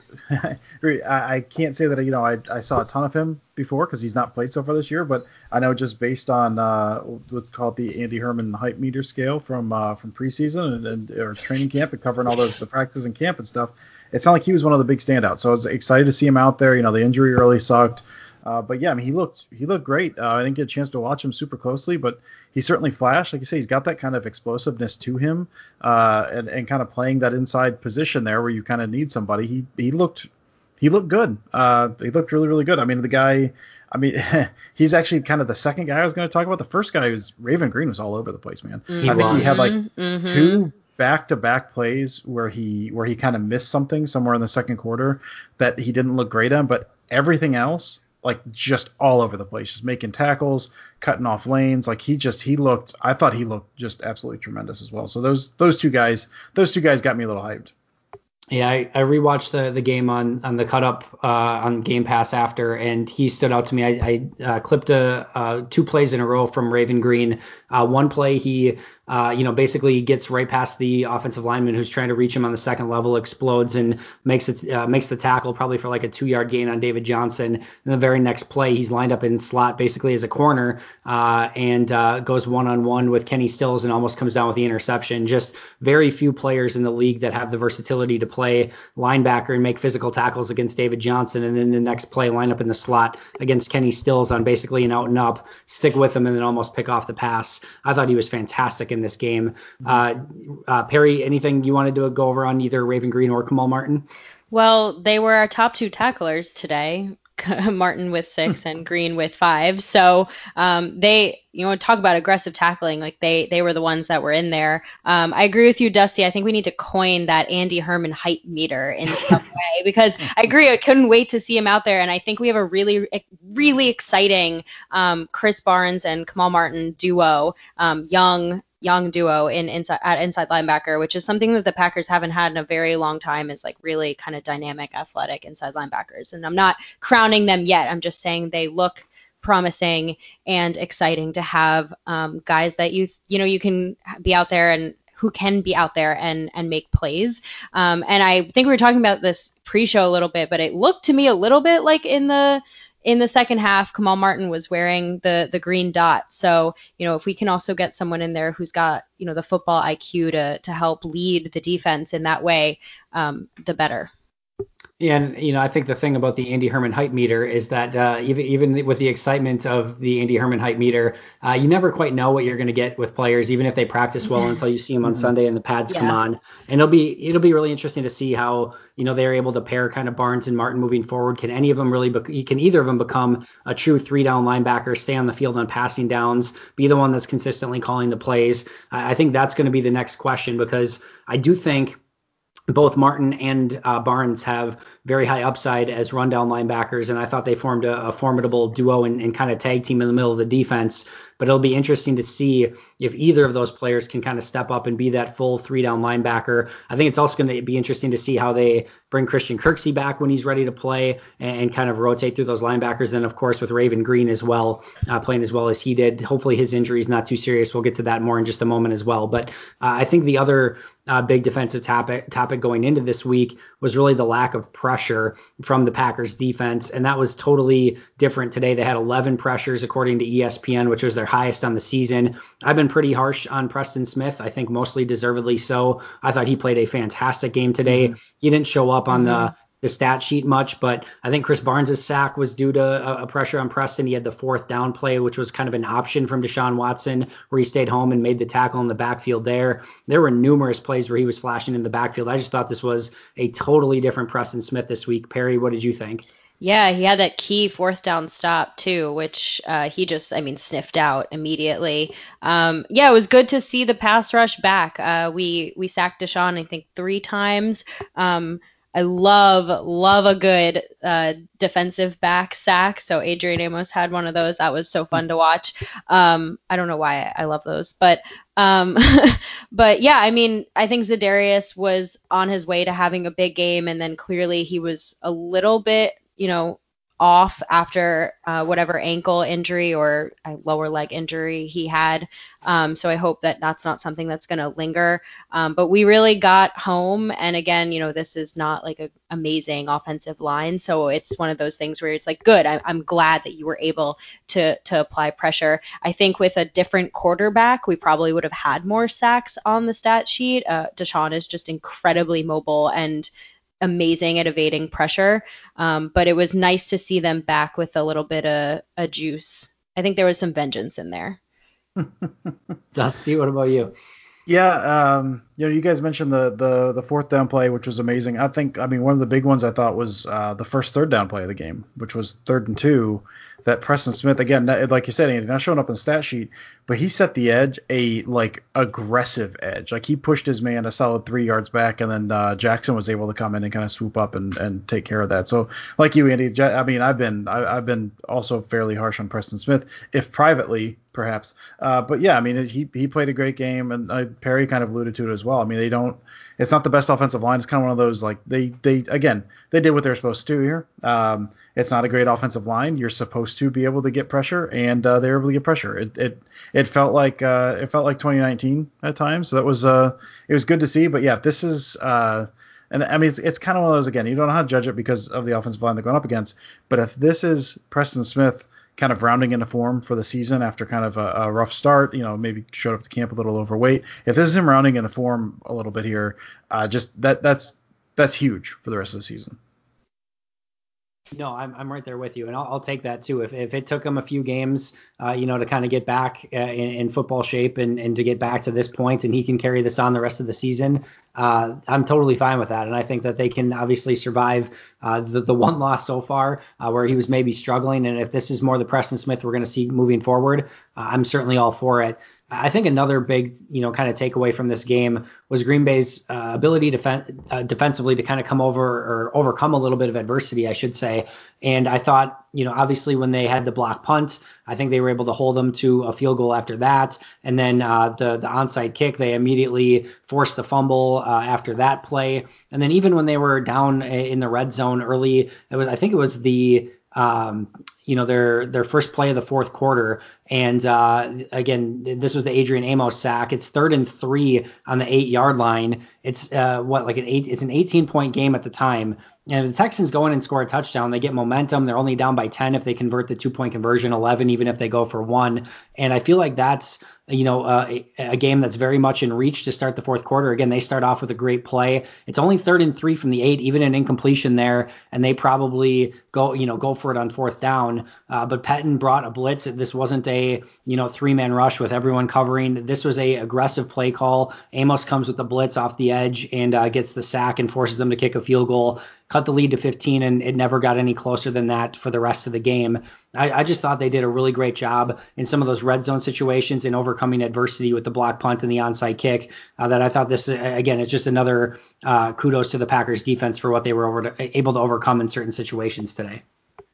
I, I can't say that you know I, I saw a ton of him before because he's not played so far this year, but I know just based on uh, what's called the Andy Herman hype meter scale from uh, from preseason and, and or training camp and covering all those the practices and camp and stuff, it sounded like he was one of the big standouts. So I was excited to see him out there. You know, the injury really sucked. Uh, but yeah, I mean, he looked he looked great. Uh, I didn't get a chance to watch him super closely, but he certainly flashed. Like you say, he's got that kind of explosiveness to him, uh, and and kind of playing that inside position there where you kind of need somebody. He he looked he looked good. Uh, he looked really really good. I mean, the guy. I mean, he's actually kind of the second guy I was going to talk about. The first guy was Raven Green was all over the place, man. Mm-hmm. I think he had like mm-hmm. two back-to-back plays where he where he kind of missed something somewhere in the second quarter that he didn't look great on, but everything else. Like just all over the place, just making tackles, cutting off lanes. Like he just he looked. I thought he looked just absolutely tremendous as well. So those those two guys, those two guys got me a little hyped. Yeah, I, I rewatched the, the game on, on the cut up uh, on Game Pass after, and he stood out to me. I, I uh, clipped a, uh, two plays in a row from Raven Green. Uh, one play he uh, you know basically gets right past the offensive lineman who's trying to reach him on the second level, explodes and makes it uh, makes the tackle probably for like a two yard gain on David Johnson. And the very next play he's lined up in slot basically as a corner uh, and uh, goes one on one with Kenny Stills and almost comes down with the interception. Just very few players in the league that have the versatility to play linebacker and make physical tackles against David Johnson, and then the next play line up in the slot against Kenny Stills on basically an out and up, stick with him and then almost pick off the pass. I thought he was fantastic in this game. Uh, uh, Perry, anything you wanted to go over on either Raven Green or Kamal Martin? Well, they were our top two tacklers today. Martin with six and Green with five. So um, they, you know, talk about aggressive tackling. Like they, they were the ones that were in there. Um, I agree with you, Dusty. I think we need to coin that Andy Herman hype meter in some way because I agree. I couldn't wait to see him out there. And I think we have a really, really exciting um, Chris Barnes and Kamal Martin duo, um, young. young duo in inside at inside linebacker, which is something that the Packers haven't had in a very long time, is like really kind of dynamic, athletic inside linebackers. And I'm not crowning them yet. I'm just saying they look promising and exciting to have um, guys that you you know you can be out there and who can be out there and and make plays. Um, and I think we were talking about this pre-show a little bit, but it looked to me a little bit like in the In the second half, Kamal Martin was wearing the the green dot. So, you know, if we can also get someone in there who's got, you know, the football I Q to to help lead the defense in that way, um, the better. Yeah, and you know, I think the thing about the Andy Herman hype meter is that uh, even even with the excitement of the Andy Herman hype meter, uh, you never quite know what you're going to get with players, even if they practice well, until you see them on mm-hmm. Sunday and the pads yeah. come on. And it'll be it'll be really interesting to see how you know they're able to pair kind of Barnes and Martin moving forward. Can any of them really? Be- can either of them become a true three down linebacker, stay on the field on passing downs, be the one that's consistently calling the plays? I, I think that's going to be the next question, because I do think both Martin and uh, Barnes have very high upside as rundown linebackers, and I thought they formed a, a formidable duo and, and kind of tag team in the middle of the defense. But it'll be interesting to see if either of those players can kind of step up and be that full three-down linebacker. I think it's also going to be interesting to see how they bring Christian Kirksey back when he's ready to play and, and kind of rotate through those linebackers. Then, of course, with Raven Green as well, uh, playing as well as he did. Hopefully his injury is not too serious. We'll get to that more in just a moment as well. But uh, I think the other uh, big defensive topic, topic going into this week was really the lack of pressure from the Packers defense. And that was totally different today. They had eleven pressures according to E S P N, which was their highest on the season. I've been pretty harsh on Preston Smith. I think mostly deservedly so. I thought he played a fantastic game today. Mm-hmm. He didn't show up on mm-hmm. the the stat sheet much, but I think Chris Barnes' sack was due to a, a pressure on Preston. He had the fourth down play, which was kind of an option from Deshaun Watson, where he stayed home and made the tackle in the backfield there. There were numerous plays where he was flashing in the backfield. I just thought this was a totally different Preston Smith this week. Perry, what did you think? Yeah, he had that key fourth down stop too, which uh, he just, I mean, sniffed out immediately. Um, yeah, it was good to see the pass rush back. Uh, we we sacked Deshaun, I think, three times. Um, I love, love a good uh, defensive back sack. So Adrian Amos had one of those. That was so fun to watch. Um, I don't know why I, I love those, but um, but yeah, I mean, I think Za'Darius was on his way to having a big game, and then clearly he was a little bit you know, off after uh, whatever ankle injury or uh, lower leg injury he had. Um, so I hope that that's not something that's going to linger. Um, but we really got home. And again, you know, this is not like an amazing offensive line. So it's one of those things where it's like, good, I, I'm glad that you were able to to apply pressure. I think with a different quarterback, we probably would have had more sacks on the stat sheet. Uh, Deshaun is just incredibly mobile and amazing at evading pressure. Um, but it was nice to see them back with a little bit of a juice. I think there was some vengeance in there. Dusty, what about you? Yeah, um, you know, you guys mentioned the the the fourth down play, which was amazing. I think, I mean, one of the big ones I thought was uh, the first third down play of the game, which was third and two. That Preston Smith, again, like you said, Andy, not showing up in the stat sheet, but he set the edge, a like aggressive edge. Like he pushed his man a solid three yards back, and then uh, Jackson was able to come in and kind of swoop up and, and take care of that. So, like you, Andy, I mean, I've been I, I've been also fairly harsh on Preston Smith, if privately perhaps, uh, but yeah, I mean, he he played a great game, and uh, Perry kind of alluded to it as well. I mean, they don't. It's not the best offensive line. It's kind of one of those, like, they, they again, they did what they're supposed to do here. Um, it's not a great offensive line. You're supposed to be able to get pressure, and uh, they were able to get pressure. It it it felt like uh, it felt like twenty nineteen at times. So that was uh it was good to see. But yeah, this is uh and I mean it's it's kind of one of those, again, you don't know how to judge it because of the offensive line they're going up against. But if this is Preston Smith kind of rounding into form for the season after kind of a, a rough start, you know, maybe showed up to camp a little overweight. If this is him rounding into form a little bit here, uh, just that that's that's huge for the rest of the season. No, I'm I'm right there with you, and I'll, I'll take that too. If if it took him a few games, uh, you know, to kind of get back uh, in, in football shape and, and to get back to this point, and he can carry this on the rest of the season, uh, I'm totally fine with that. And I think that they can obviously survive uh, the the one loss so far, uh, where he was maybe struggling. And if this is more the Preston Smith we're going to see moving forward, uh, I'm certainly all for it. I think another big, you know, kind of takeaway from this game was Green Bay's uh, ability def- uh, defensively to kind of come over or overcome a little bit of adversity, I should say. And I thought, you know, obviously when they had the block punt, I think they were able to hold them to a field goal after that. And then uh, the the onside kick, they immediately forced the fumble uh, after that play. And then even when they were down in the red zone early, it was I think it was the um, you know, their their first play of the fourth quarter. And uh, again, this was the Adrian Amos sack. It's third and three on the eight yard line. It's uh, what like an eight. It's an eighteen point game at the time. And if the Texans go in and score a touchdown, they get momentum. They're only down by ten if they convert the two point conversion, eleven even if they go for one. And I feel like that's, you know, uh, a, a game that's very much in reach to start the fourth quarter. Again, they start off with a great play. It's only third and three from the eight, even an incompletion there, and they probably go, you know, go for it on fourth down. Uh, but Pettin brought a blitz. This wasn't a, you know, three-man rush with everyone covering. This was a aggressive play call. Amos comes with the blitz off the edge and uh, gets the sack and forces them to kick a field goal. Cut the lead to fifteen, and it never got any closer than that for the rest of the game. I, I just thought they did a really great job in some of those red zone situations in overcoming adversity with the block punt and the onside kick. Uh, that I thought this, again, it's just another uh, kudos to the Packers defense for what they were over to, able to overcome in certain situations today.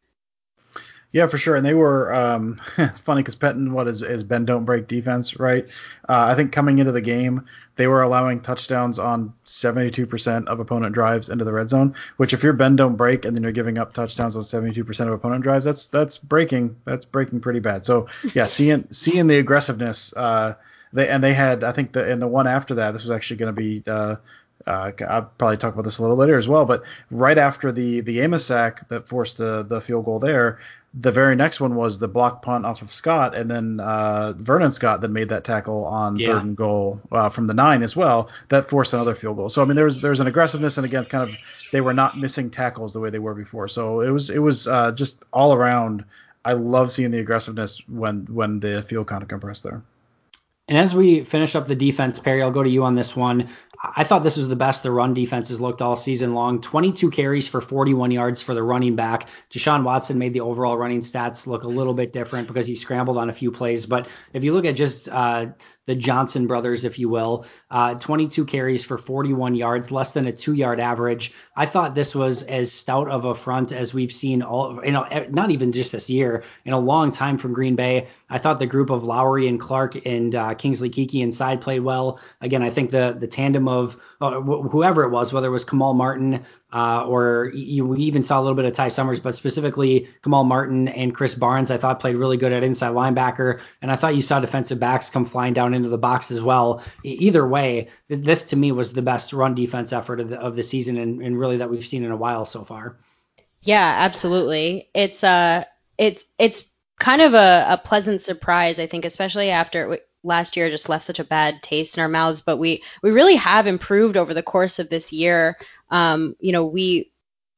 Yeah, for sure. And they were, um, it's funny because Pettin, what is, is bend don't break defense, right? Uh, I think coming into the game, they were allowing touchdowns on seventy-two percent of opponent drives into the red zone, which if you're bend don't break and then you're giving up touchdowns on seventy-two percent of opponent drives, that's, that's breaking, that's breaking pretty bad. So yeah, seeing, seeing the aggressiveness, uh, they, and they had, I think the, in the one after that, this was actually going to be, uh, Uh, I'll probably talk about this a little later as well, but right after the the Amos sack that forced the the field goal there, the very next one was the block punt off of Scott, and then uh, Vernon Scott that made that tackle on yeah. third and goal uh, from the nine as well, that forced another field goal. So I mean, there's there's an aggressiveness, and again, kind of they were not missing tackles the way they were before. So it was it was uh, just all around. I love seeing the aggressiveness when when the field kind of compressed there. And as we finish up the defense, Perry, I'll go to you on this one. I thought this was the best the run defense has looked all season long. twenty-two carries for forty-one yards for the running back. Deshaun Watson made the overall running stats look a little bit different because he scrambled on a few plays. But if you look at just uh, the Johnson brothers, if you will, uh, twenty-two carries for forty-one yards, less than a two-yard average. I thought this was as stout of a front as we've seen, all, you know, not even just this year, in a long time from Green Bay. I thought the group of Lowry and Clark and uh, Kingsley Keke inside played well. Again, I think the the tandem momentum of uh, wh- whoever it was, whether it was Kamal Martin uh, or you, we even saw a little bit of Ty Summers, but specifically Kamal Martin and Chris Barnes, I thought played really good at inside linebacker. And I thought you saw defensive backs come flying down into the box as well. E- either way, th- this to me was the best run defense effort of the, of the season and, and really that we've seen in a while so far. Yeah, absolutely. It's uh, it's it's kind of a, a pleasant surprise, I think, especially after last year just left such a bad taste in our mouths. But we we really have improved over the course of this year. Um, you know, we,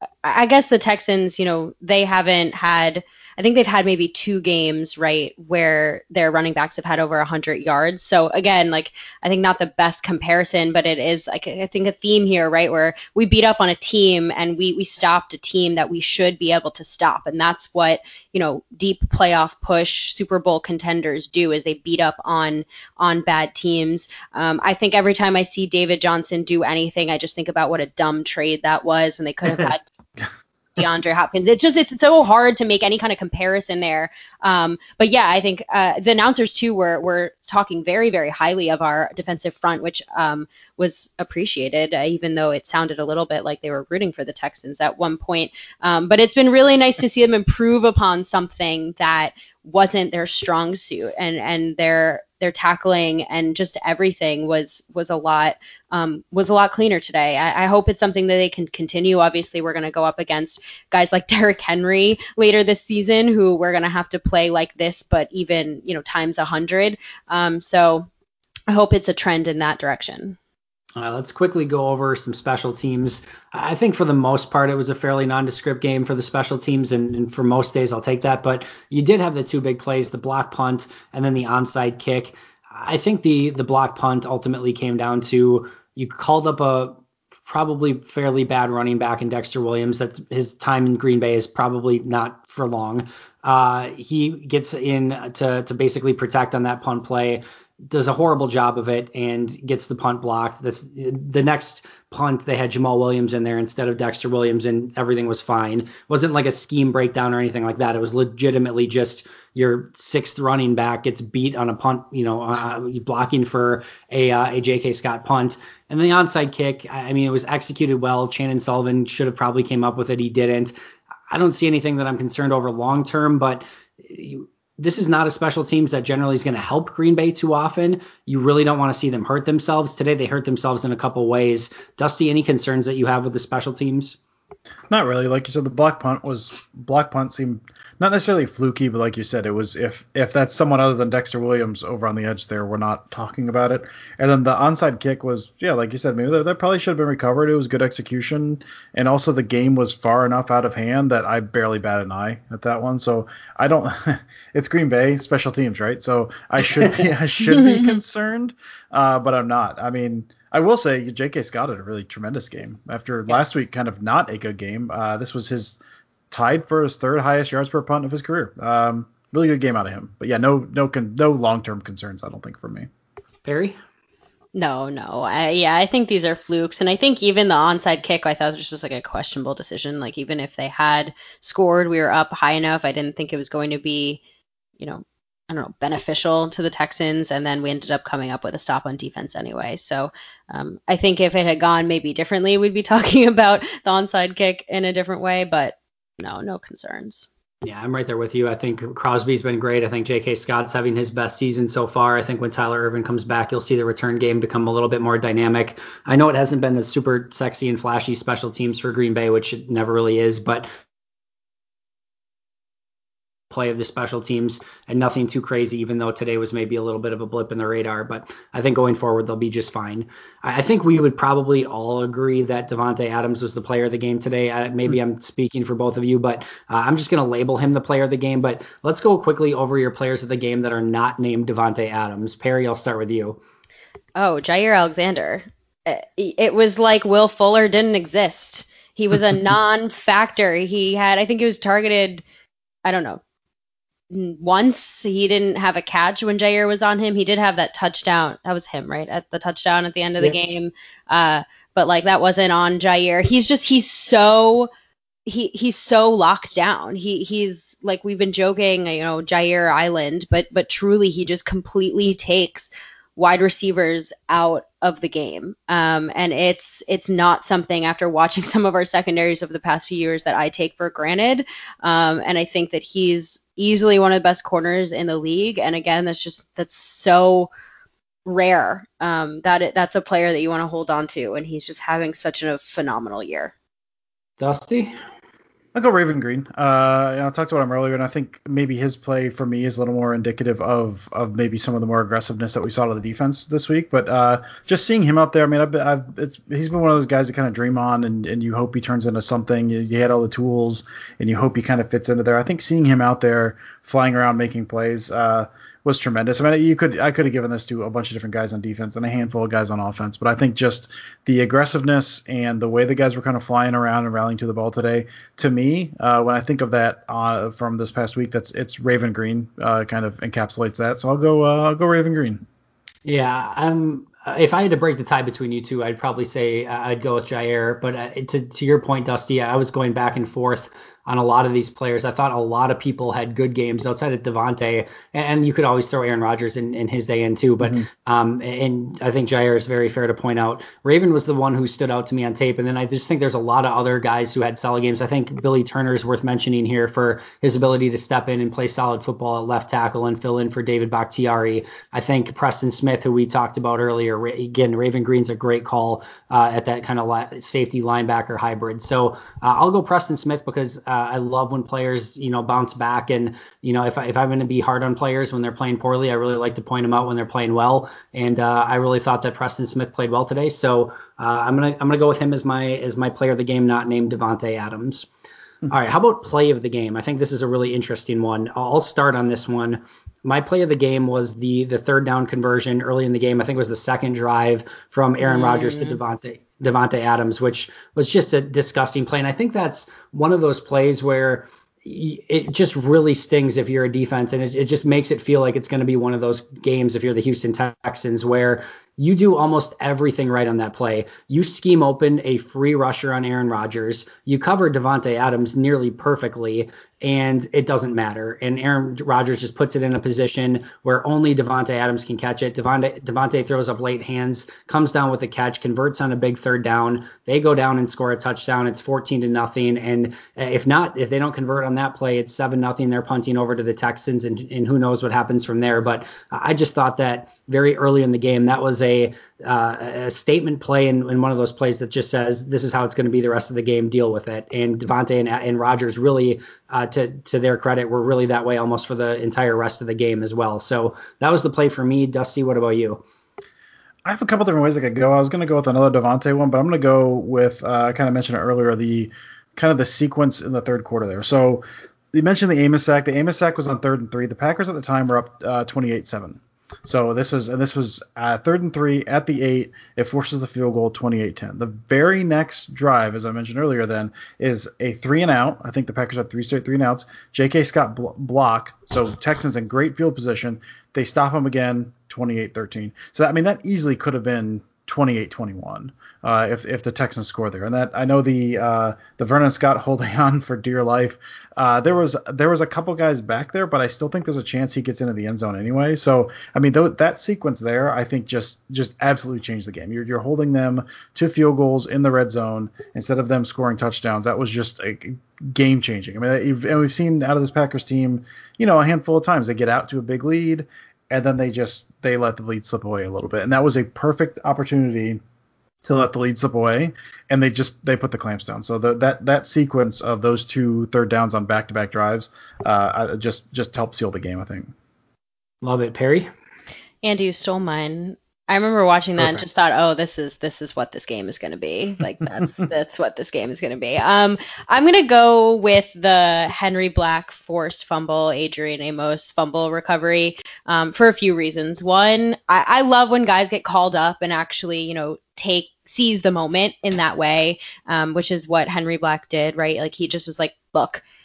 I guess the Texans, you know, they haven't had. I think they've had maybe two games, right, where their running backs have had over one hundred yards. So again, like, I think not the best comparison, but it is, like, I think a theme here, right, where we beat up on a team and we we stopped a team that we should be able to stop. And that's what, you know, deep playoff push Super Bowl contenders do, is they beat up on on bad teams. Um, I think every time I see David Johnson do anything, I just think about what a dumb trade that was when they could have had DeAndre Hopkins. It's just, it's so hard to make any kind of comparison there. Um, but yeah, I think uh, the announcers too were were talking very, very highly of our defensive front, which um, was appreciated, uh, even though it sounded a little bit like they were rooting for the Texans at one point. Um, but it's been really nice to see them improve upon something that wasn't their strong suit, and and their their tackling and just everything was was a lot um, was a lot cleaner today. I, I hope it's something that they can continue. Obviously, we're going to go up against guys like Derrick Henry later this season, who we're going to have to play like this, but even, you know, times a hundred. Um, so I hope it's a trend in that direction. Uh, let's quickly go over some special teams. I think for the most part, it was a fairly nondescript game for the special teams, and, and for most days, I'll take that. But you did have the two big plays, the block punt and then the onside kick. I think the the block punt ultimately came down to you called up a probably fairly bad running back in Dexter Williams, that his time in Green Bay is probably not for long. Uh, he gets in to to basically protect on that punt play, does a horrible job of it, and gets the punt blocked. This, the next punt, they had Jamal Williams in there instead of Dexter Williams, and everything was fine. It wasn't like a scheme breakdown or anything like that. It was legitimately just your sixth running back gets beat on a punt, you know, uh, blocking for a, uh, a J K Scott punt. And the onside kick, I mean, it was executed well. Shannon Sullivan should have probably came up with it. He didn't. I don't see anything that I'm concerned over long term, but you, this is not a special teams that generally is going to help Green Bay too often. You really don't want to see them hurt themselves. Today they hurt themselves in a couple ways. Dusty, any concerns that you have with the special teams? Not really. Like you said, the block punt was block punt seemed not necessarily fluky, but like you said, it was if if that's someone other than Dexter Williams over on the edge there, we're not talking about it. And then the onside kick was, yeah, like you said, maybe that, that probably should have been recovered. It was good execution, and also the game was far enough out of hand that I barely bat an eye at that one. So I don't. It's Green Bay special teams, right? So I should be I should be concerned, uh, but I'm not. I mean, I will say J K Scott had a really tremendous game after yeah. last week, kind of not a good game. Uh, this was his tied for his third highest yards per punt of his career. Um, really good game out of him. But yeah, no no con- no long-term concerns, I don't think, for me. Perry? No, no. I, yeah, I think these are flukes. And I think even the onside kick, I thought was just like a questionable decision. Like, even if they had scored, we were up high enough. I didn't think it was going to be, you know, I don't know, beneficial to the Texans, and then we ended up coming up with a stop on defense anyway. So um, I think if it had gone maybe differently, we'd be talking about the onside kick in a different way, but no, no concerns. Yeah, I'm right there with you. I think Crosby's been great. I think J K Scott's having his best season so far. I think when Tyler Ervin comes back, you'll see the return game become a little bit more dynamic. I know it hasn't been the super sexy and flashy special teams for Green Bay, which it never really is, but play of the special teams and nothing too crazy, even though today was maybe a little bit of a blip in the radar. But I think going forward, they'll be just fine. I think we would probably all agree that Davante Adams was the player of the game today. I, maybe I'm speaking for both of you, but uh, I'm just going to label him the player of the game. But let's go quickly over your players of the game that are not named Davante Adams. Perry, I'll start with you. Oh, Jair Alexander. It was like Will Fuller didn't exist. He was a non-factor. He had, I think he was targeted, I don't know, once. He didn't have a catch when Jair was on him. He did have that touchdown. That was him, right? At the touchdown at the end of yeah. the game. Uh, but like that wasn't on Jair. He's just, he's so, he he's so locked down. He he's like, we've been joking, you know, Jair Island, but, but truly he just completely takes wide receivers out of the game. Um, and it's it's not something, after watching some of our secondaries over the past few years, that I take for granted. Um, and I think that he's easily one of the best corners in the league. And again, that's just that's so rare. Um, that it, that's a player that you want to hold on to, and he's just having such a phenomenal year. Dusty? I'll go Raven Green. Uh, I talked about him earlier, and I think maybe his play for me is a little more indicative of of maybe some of the more aggressiveness that we saw to the defense this week. But uh, just seeing him out there, I mean, I've, I've it's he's been one of those guys that kind of dream on, and, and you hope he turns into something. You, you had all the tools, and you hope he kind of fits into there. I think seeing him out there flying around making plays uh, was tremendous. I mean, you could I could have given this to a bunch of different guys on defense and a handful of guys on offense, but I think just the aggressiveness and the way the guys were kind of flying around and rallying to the ball today, to me, uh, when I think of that uh, from this past week, that's it's Raven Green uh, kind of encapsulates that. So I'll go uh, I'll go Raven Green. Yeah, I'm. If I had to break the tie between you two, I'd probably say uh, I'd go with Jair. But uh, to to your point, Dusty, I was going back and forth on a lot of these players. I thought a lot of people had good games outside of Devontae, and you could always throw Aaron Rodgers in, in his day in too. But mm-hmm. um, and I think Jair is very fair to point out. Raven was the one who stood out to me on tape, and then I just think there's a lot of other guys who had solid games. I think Billy Turner is worth mentioning here for his ability to step in and play solid football at left tackle and fill in for David Bakhtiari. I think Preston Smith, who we talked about earlier, again, Raven Green's a great call uh, at that kind of li- safety linebacker hybrid. So uh, I'll go Preston Smith because uh, I love when players, you know, bounce back. And, you know, if, I, if I'm going to be hard on players when they're playing poorly, I really like to point them out when they're playing well. And uh, I really thought that Preston Smith played well today. So uh, I'm going to I'm going to go with him as my as my player of the game, not named Davante Adams. Mm-hmm. All right. How about play of the game? I think this is a really interesting one. I'll start on this one. My play of the game was the the third down conversion early in the game. I think it was the second drive from Aaron mm. Rodgers to Davante Davante Adams, which was just a disgusting play. And I think that's one of those plays where it just really stings if you're a defense, and it, it just makes it feel like it's going to be one of those games if you're the Houston Texans where you do almost everything right on that play. You scheme open a free rusher on Aaron Rodgers. You cover Davante Adams nearly perfectly, and it doesn't matter. And Aaron Rodgers just puts it in a position where only Davante Adams can catch it. Davante, Davante throws up late hands, comes down with a catch, converts on a big third down. They go down and score a touchdown. It's fourteen to nothing. And if not, if they don't convert on that play, it's seven nothing. They're punting over to the Texans, and, and who knows what happens from there. But I just thought that very early in the game, that was a, uh, a statement play and, and one of those plays that just says, this is how it's going to be the rest of the game, deal with it. And Davante and, and Rodgers really, uh, to, to their credit, were really that way almost for the entire rest of the game as well. So that was the play for me. Dusty, what about you? I have a couple different ways I could go. I was going to go with another Davante one, but I'm going to go with, uh, I kind of mentioned it earlier, the kind of the sequence in the third quarter there. So you mentioned the Amos sack. The Amos sack was on third and three. The Packers at the time were up uh, twenty-eight seven. So this was and this was uh, third and three at the eight. It forces the field goal, twenty-eight ten. The very next drive, as I mentioned earlier, then is a three and out. I think the Packers had three straight three and outs. J K. Scott bl- block. So Texans in great field position. They stop him again, twenty-eight thirteen. So I mean that easily could have been twenty-eight twenty-one uh, if if the Texans score there. And that I know the uh, the Vernon Scott holding on for dear life. Uh, there was there was a couple guys back there, but I still think there's a chance he gets into the end zone anyway. So I mean th- that sequence there, I think just just absolutely changed the game. You're you're holding them to field goals in the red zone instead of them scoring touchdowns. That was just a game changing. I mean, you've, and we've seen out of this Packers team, you know, a handful of times they get out to a big lead, and then they just they let the lead slip away a little bit. And that was a perfect opportunity to let the lead slip away, and they just they put the clamps down. So the, that that sequence of those two third downs on back-to-back drives uh, just just helped seal the game, I think. Love it, Perry. Andy, you stole mine. I remember watching that Perfect. and just thought, oh, this is this is what this game is going to be. Like that's that's what this game is going to be. Um, I'm going to go with the Henry Black forced fumble, Adrian Amos fumble recovery um, for a few reasons. One, I, I love when guys get called up and actually, you know, take seize the moment in that way, um, which is what Henry Black did, right? Like he just was like, look,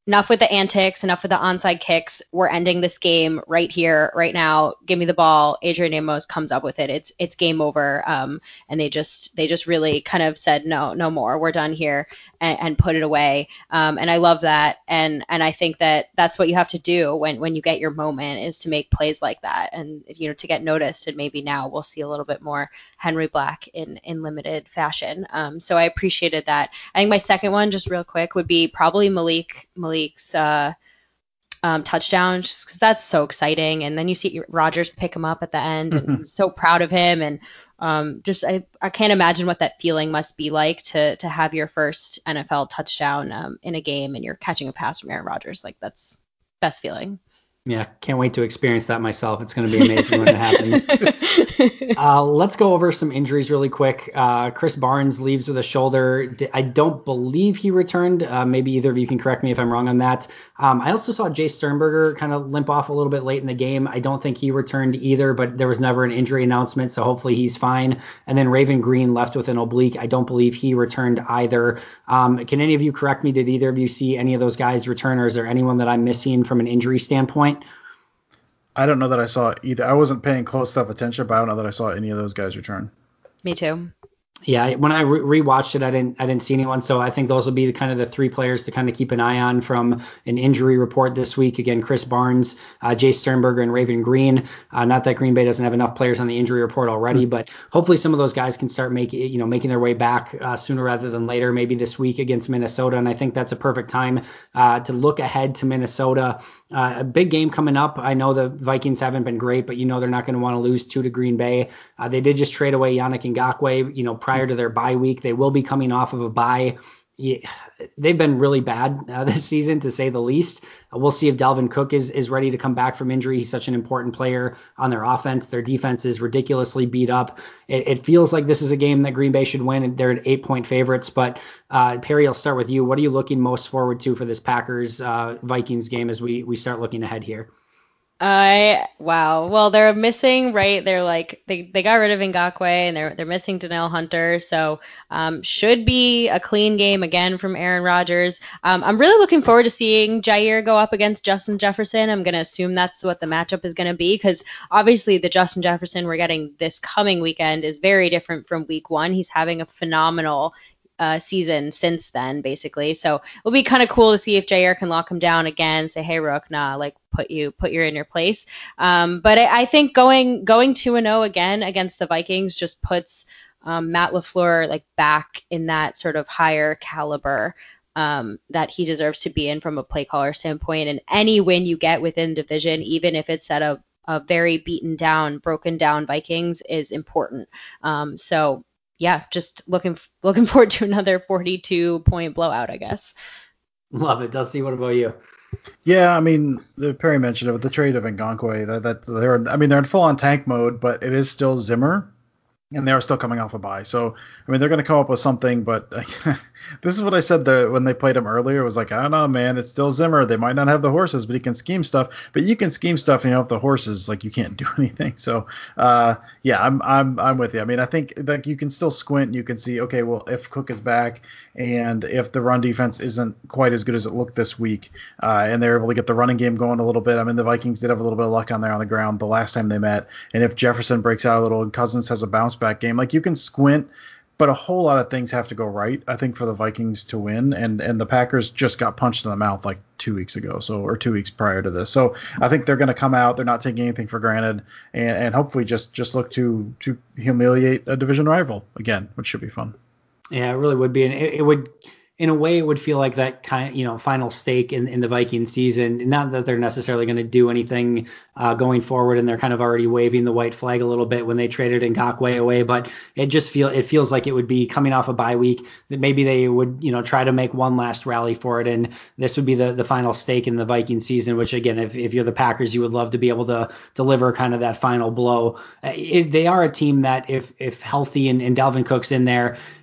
enough with the antics, enough with the onside kicks. We're ending this game right here, right now. Give me the ball. Adrian Amos comes up with it. It's it's game over. Um, and they just they just really kind of said no, no more. We're done here, and, and put it away. Um, and I love that. And and I think that that's what you have to do when when you get your moment, is to make plays like that, and you know, to get noticed. And maybe now we'll see a little bit more Henry Black in in limited fashion. Um, so I appreciated that. I think my second one, just real quick, would be probably Malik Malik's uh, um, touchdown, just because that's so exciting. And then you see Rodgers pick him up at the end, and I'm so proud of him. And um, just I, I can't imagine what that feeling must be like to to have your first N F L touchdown um, in a game, and you're catching a pass from Aaron Rodgers. Like, that's best feeling. Yeah, can't wait to experience that myself. It's going to be amazing when it happens. Uh, let's go over some injuries really quick. Uh, Chris Barnes leaves with a shoulder. I don't believe he returned. Uh, maybe either of you can correct me if I'm wrong on that. Um, I also saw Jay Sternberger kind of limp off a little bit late in the game. I don't think he returned either, but there was never an injury announcement, so hopefully he's fine. And then Raven Green left with an oblique. I don't believe he returned either. Um, can any of you correct me? Did either of you see any of those guys return, or is there anyone that I'm missing from an injury standpoint? I don't know that I saw either. I wasn't paying close enough attention, but I don't know that I saw any of those guys return. Me too. Yeah, when I re- rewatched it, I didn't I didn't see anyone. So I think those will be the, kind of the three players to kind of keep an eye on from an injury report this week. Again, Chris Barnes, uh, Jay Sternberger, and Raven Green. Uh, not that Green Bay doesn't have enough players on the injury report already, mm-hmm. but hopefully some of those guys can start making you know making their way back uh, sooner rather than later. Maybe this week against Minnesota, and I think that's a perfect time uh, to look ahead to Minnesota. Uh, a big game coming up. I know the Vikings haven't been great, but you know they're not going to want to lose two to Green Bay. Uh, they did just trade away Yannick Ngakoue, you know, prior to their bye week. They will be coming off of a bye. Yeah, they've been really bad uh, this season, to say the least. Uh, we'll see if Dalvin Cook is is ready to come back from injury. He's such an important player on their offense. Their defense is ridiculously beat up. It, it feels like this is a game that Green Bay should win. They're at eight-point favorites. But, uh, Perry, I'll start with you. What are you looking most forward to for this Packers-Vikings uh, game as we, we start looking ahead here? I wow. Well, they're missing, right? They're like they, they got rid of Ngakoue, and they're they're missing Danielle Hunter, so um, should be a clean game again from Aaron Rodgers. Um, I'm really looking forward to seeing Jair go up against Justin Jefferson. I'm gonna assume that's what the matchup is gonna be, because obviously the Justin Jefferson we're getting this coming weekend is very different from week one. He's having a phenomenal Uh, season since then, basically. So it'll be kind of cool to see if Jair can lock him down again, say, hey, Rook, nah, like put you put you in your place. Um, but I, I think going going two and oh again against the Vikings just puts um, Matt LaFleur like back in that sort of higher caliber um, that he deserves to be in from a play caller standpoint. And any win you get within division, even if it's at a, a very beaten down, broken down Vikings, is important. Um, so yeah, just looking looking forward to another forty-two point blowout, I guess. Love it. Dusty, what about you? Yeah, I mean, Perry mentioned it with the trade of Ngakoue. That that they're, I mean, they're in full on tank mode, but it is still Zimmer, and they are still coming off a bye. So, I mean, they're going to come up with something, but this is what I said the, when they played him earlier. It was like, I don't know, man, it's still Zimmer. They might not have the horses, but he can scheme stuff. But you can scheme stuff, and you know, if the horses, like, you can't do anything. So, uh, yeah, I'm I'm I'm with you. I mean, I think like you can still squint. And you can see, okay, well, if Cook is back, and if the run defense isn't quite as good as it looked this week, uh, and they're able to get the running game going a little bit. I mean, the Vikings did have a little bit of luck on there on the ground the last time they met. And if Jefferson breaks out a little and Cousins has a bounce back game, like you can squint, but a whole lot of things have to go right, I think, for the Vikings to win. And and the Packers just got punched in the mouth like two weeks ago, so or two weeks prior to this. So I think they're going to come out. They're not taking anything for granted, and, and hopefully just just look to to humiliate a division rival again, which should be fun. Yeah, it really would be, and it, it would. In a way, it would feel like that kind of, you know, final stake in, in the Vikings season. Not that they're necessarily going to do anything uh, going forward, and they're kind of already waving the white flag a little bit when they traded Ngakoue away. But it just feel it feels like it would be coming off a bye week that maybe they would, you know, try to make one last rally for it, and this would be the the final stake in the Viking season. Which again, if if you're the Packers, you would love to be able to deliver kind of that final blow. It, they are a team that if if healthy and, and Dalvin Cook's in there,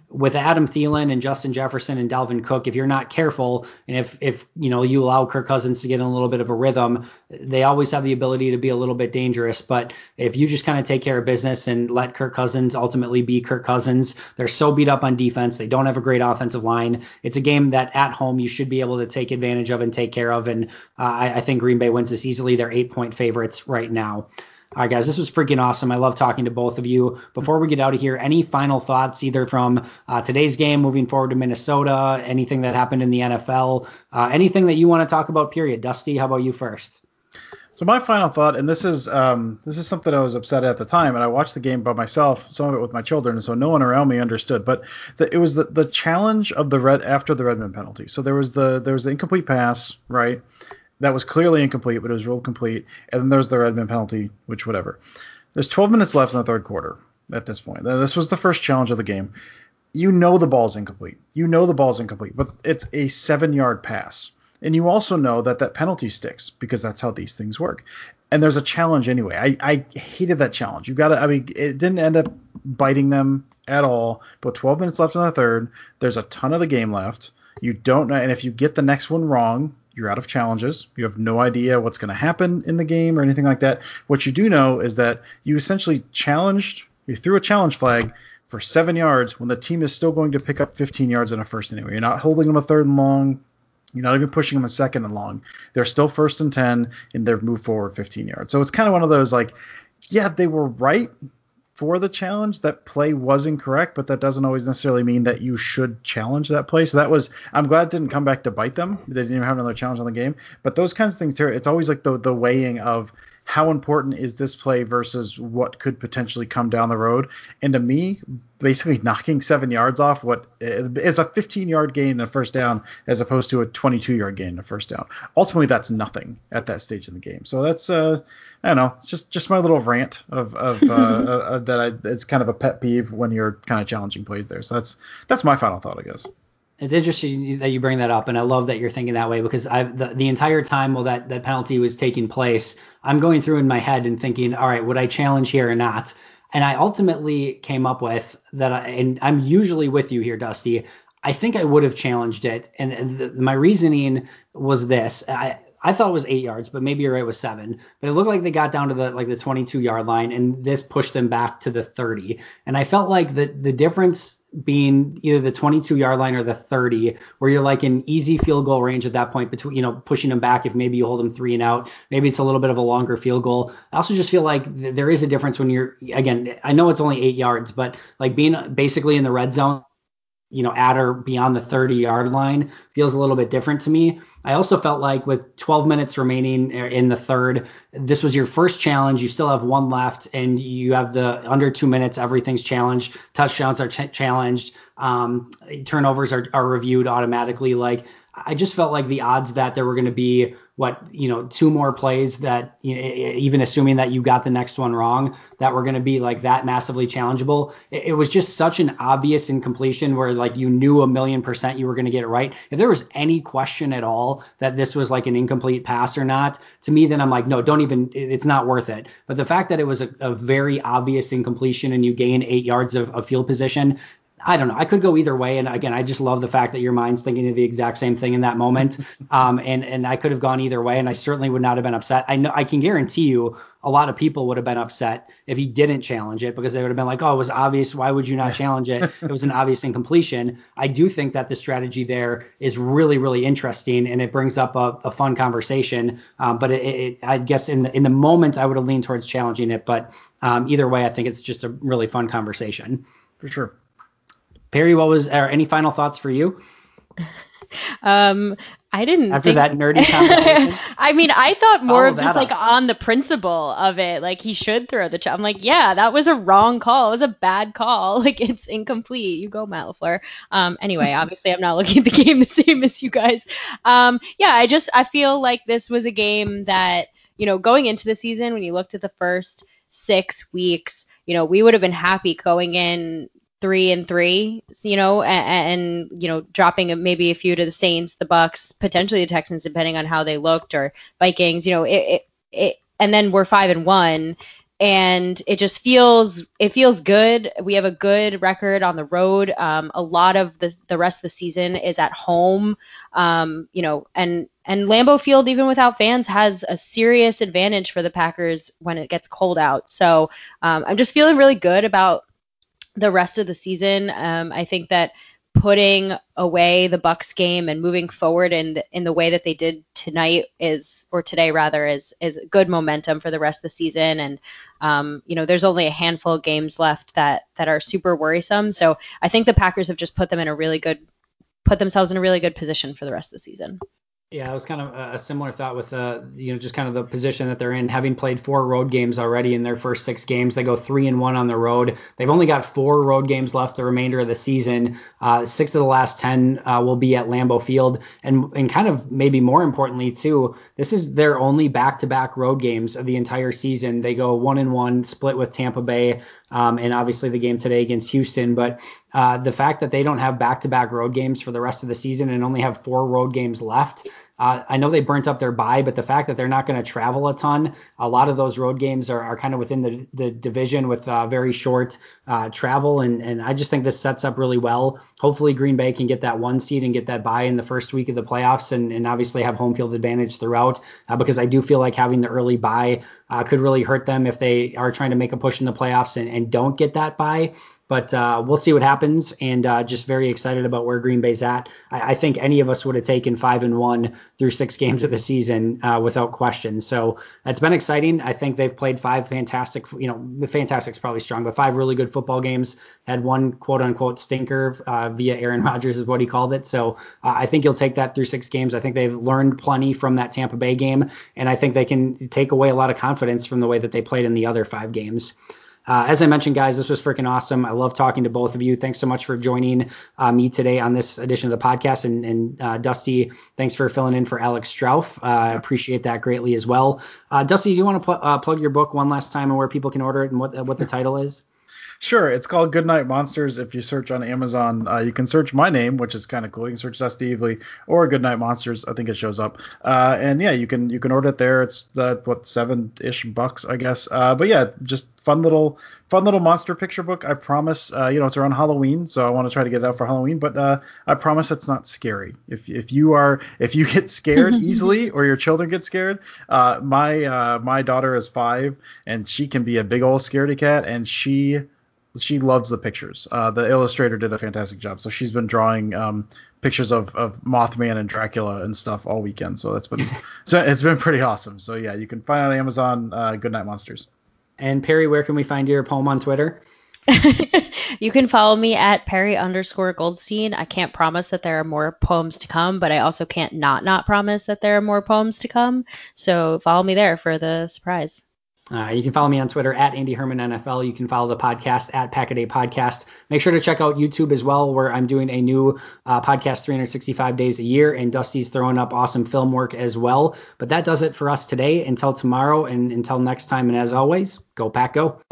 with Adam Thielen and Justin Jefferson and Dalvin Cook, if you're not careful, and if, if you know, you allow Kirk Cousins to get in a little bit of a rhythm, they always have the ability to be a little bit dangerous. But if you just kind of take care of business and let Kirk Cousins ultimately be Kirk Cousins, they're so beat up on defense. They don't have a great offensive line. It's a game that at home you should be able to take advantage of and take care of. And uh, I, I think Green Bay wins this easily. They're eight point favorites right now. All right, guys, this was freaking awesome. I love talking to both of you. Before we get out of here, any final thoughts either from uh, today's game, moving forward to Minnesota, anything that happened in the N F L, uh, anything that you want to talk about, period? Dusty, how about you first? So my final thought, and this is um, this is something I was upset at the time, and I watched the game by myself, some of it with my children, and so no one around me understood. But the, it was the, the challenge of the red after the Redmond penalty. So there was the there was the incomplete pass, right? That was clearly incomplete, but it was ruled complete. And then there was the Redmond penalty, which whatever. There's twelve minutes left in the third quarter at this point. This was the first challenge of the game. You know the ball's incomplete. You know the ball's incomplete, but it's a seven-yard pass. And you also know that that penalty sticks because that's how these things work. And there's a challenge anyway. I, I hated that challenge. You got to, I mean, it didn't end up biting them at all. But twelve minutes left in the third. There's a ton of the game left. You don't know. And if you get the next one wrong, you're out of challenges. You have no idea what's going to happen in the game or anything like that. What you do know is that you essentially challenged, you threw a challenge flag for seven yards when the team is still going to pick up fifteen yards in a first anyway. You're not holding them a third and long. You're not even pushing them a second and long. They're still first and ten, and they've moved forward fifteen yards. So it's kind of one of those like, yeah, they were right for the challenge. That play was incorrect, but that doesn't always necessarily mean that you should challenge that play. So that was, I'm glad it didn't come back to bite them. They didn't even have another challenge on the game. But those kinds of things, too, it's always like the the weighing of how important is this play versus what could potentially come down the road. And to me, basically knocking seven yards off what is a fifteen-yard gain in a first down as opposed to a twenty-two-yard gain in a first down. Ultimately, that's nothing at that stage in the game. So that's, uh, I don't know, it's just, just my little rant of, of uh, uh, that I, it's kind of a pet peeve when you're kind of challenging plays there. So that's that's my final thought, I guess. It's interesting that you bring that up, and I love that you're thinking that way because I the, the entire time while that, that penalty was taking place, I'm going through in my head and thinking, all right, would I challenge here or not? And I ultimately came up with that, I, and I'm usually with you here, Dusty. I think I would have challenged it, and, and the, my reasoning was this. I, I thought it was eight yards, but maybe you're right, it was seven. But it looked like they got down to the like the twenty-two yard line, and this pushed them back to the thirty. And I felt like the the difference being either the twenty-two yard line or the thirty, where you're like in easy field goal range at that point between, you know, pushing them back if maybe you hold them three and out. Maybe it's a little bit of a longer field goal. I also just feel like th- there is a difference when you're, again, I know it's only eight yards, but like being basically in the red zone, you know, at or beyond the thirty yard line feels a little bit different to me. I also felt like with twelve minutes remaining in the third, this was your first challenge. You still have one left, and you have the under two minutes, everything's challenged. Touchdowns are ch- challenged. Um, turnovers are, are reviewed automatically. Like, I just felt like the odds that there were going to be what, you know, two more plays that, you know, even assuming that you got the next one wrong, that were going to be like that massively challengeable. It, it was just such an obvious incompletion where like you knew a million percent you were going to get it right. If there was any question at all that this was like an incomplete pass or not, to me, then I'm like, no, don't even, it's not worth it. But the fact that it was a, a very obvious incompletion and you gain eight yards of, of field position, I don't know. I could go either way. And again, I just love the fact that your mind's thinking of the exact same thing in that moment. Um, and, and I could have gone either way, and I certainly would not have been upset. I know I can guarantee you a lot of people would have been upset if he didn't challenge it because they would have been like, oh, it was obvious. Why would you not challenge it? It was an obvious incompletion. I do think that the strategy there is really, really interesting, and it brings up a, a fun conversation. Um, but it, it, I guess in the, in the moment, I would have leaned towards challenging it. But um, either way, I think it's just a really fun conversation. For sure. Perry, what was, or any final thoughts for you? Um, I didn't After think... that nerdy conversation. I mean, I thought more Follow of just that like up. on the principle of it, like he should throw the. Ch- I'm like, yeah, that was a wrong call. It was a bad call. Like it's incomplete. You go, Matt LaFleur. Um, anyway, obviously I'm not looking at the game the same as you guys. Um, yeah, I just I feel like this was a game that, you know, going into the season, when you looked at the first six weeks, you know, we would have been happy going in three and three, you know, and, and you know, dropping maybe a few to the Saints, the Bucks, potentially the Texans, depending on how they looked, or Vikings, you know, it, it, it and then we're five and one. and it just feels it feels good. We have a good record on the road. Um, a lot of the the rest of the season is at home. Um, you know, and and Lambeau Field, even without fans, has a serious advantage for the Packers when it gets cold out. So um, I'm just feeling really good about the rest of the season. Um, I think that putting away the Bucs game and moving forward in the, in the way that they did tonight is, or today rather, is is good momentum for the rest of the season. And um, you know, there's only a handful of games left that that are super worrisome. So I think the Packers have just put them in a really good, put themselves in a really good position for the rest of the season. Yeah, it was kind of a similar thought with, uh, you know, just kind of the position that they're in, having played four road games already in their first six games. They go three and one on the road. They've only got four road games left the remainder of the season. Uh, six of the last ten uh, will be at Lambeau Field. And, and kind of maybe more importantly, too, this is their only back-to-back road games of the entire season. They go one and one, split with Tampa Bay, um, and obviously the game today against Houston. But uh, the fact that they don't have back-to-back road games for the rest of the season and only have four road games left, Uh, I know they burnt up their bye, but the fact that they're not going to travel a ton, a lot of those road games are, are kind of within the, the division with uh, very short uh, travel. And, and I just think this sets up really well. Hopefully Green Bay can get that one seed and get that bye in the first week of the playoffs and, and obviously have home field advantage throughout uh, because I do feel like having the early bye uh, could really hurt them if they are trying to make a push in the playoffs and, and don't get that bye. But uh, we'll see what happens, and uh, just very excited about where Green Bay's at. I, I think any of us would have taken five and one through six games of the season uh, without question. So it's been exciting. I think they've played five fantastic, you know, fantastic's probably strong, but five really good football games. Had one quote unquote stinker uh, via Aaron Rodgers is what he called it. So uh, I think you'll take that through six games. I think they've learned plenty from that Tampa Bay game, and I think they can take away a lot of confidence from the way that they played in the other five games. Uh, as I mentioned, guys, this was freaking awesome. I love talking to both of you. Thanks so much for joining uh, me today on this edition of the podcast. And, and uh, Dusty, thanks for filling in for Alex Strauff. Uh, I appreciate that greatly as well. Uh, Dusty, do you want to pl- uh, plug your book one last time and where people can order it and what what the title is? Sure. It's called Goodnight Monsters. If you search on Amazon, uh, you can search my name, which is kind of cool. You can search Dusty Evely or Goodnight Monsters. I think it shows up. Uh, and yeah, you can you can order it there. It's uh, what seven-ish bucks, I guess. Uh, but yeah, just fun little fun little monster picture book. I promise. Uh, you know, it's around Halloween, so I want to try to get it out for Halloween. But uh, I promise it's not scary. If if you are if you get scared easily or your children get scared, uh, my uh, my daughter is five and she can be a big old scaredy cat, and she. She loves the pictures. Uh, the illustrator did a fantastic job. So she's been drawing um, pictures of, of Mothman and Dracula and stuff all weekend. So that's been so it's been pretty awesome. So yeah, you can find it on Amazon. Uh, Goodnight Monsters. And Perry, where can we find your poem on Twitter? You can follow me at Perry underscore Goldstein. I can't promise that there are more poems to come, but I also can't not not promise that there are more poems to come. So follow me there for the surprise. Uh, you can follow me on Twitter at Andy Herman N F L. You can follow the podcast at Packaday Podcast. Make sure to check out YouTube as well, where I'm doing a new uh, podcast three hundred sixty-five days a year, and Dusty's throwing up awesome film work as well. But that does it for us today. Until tomorrow and until next time, and as always, go Pack Go.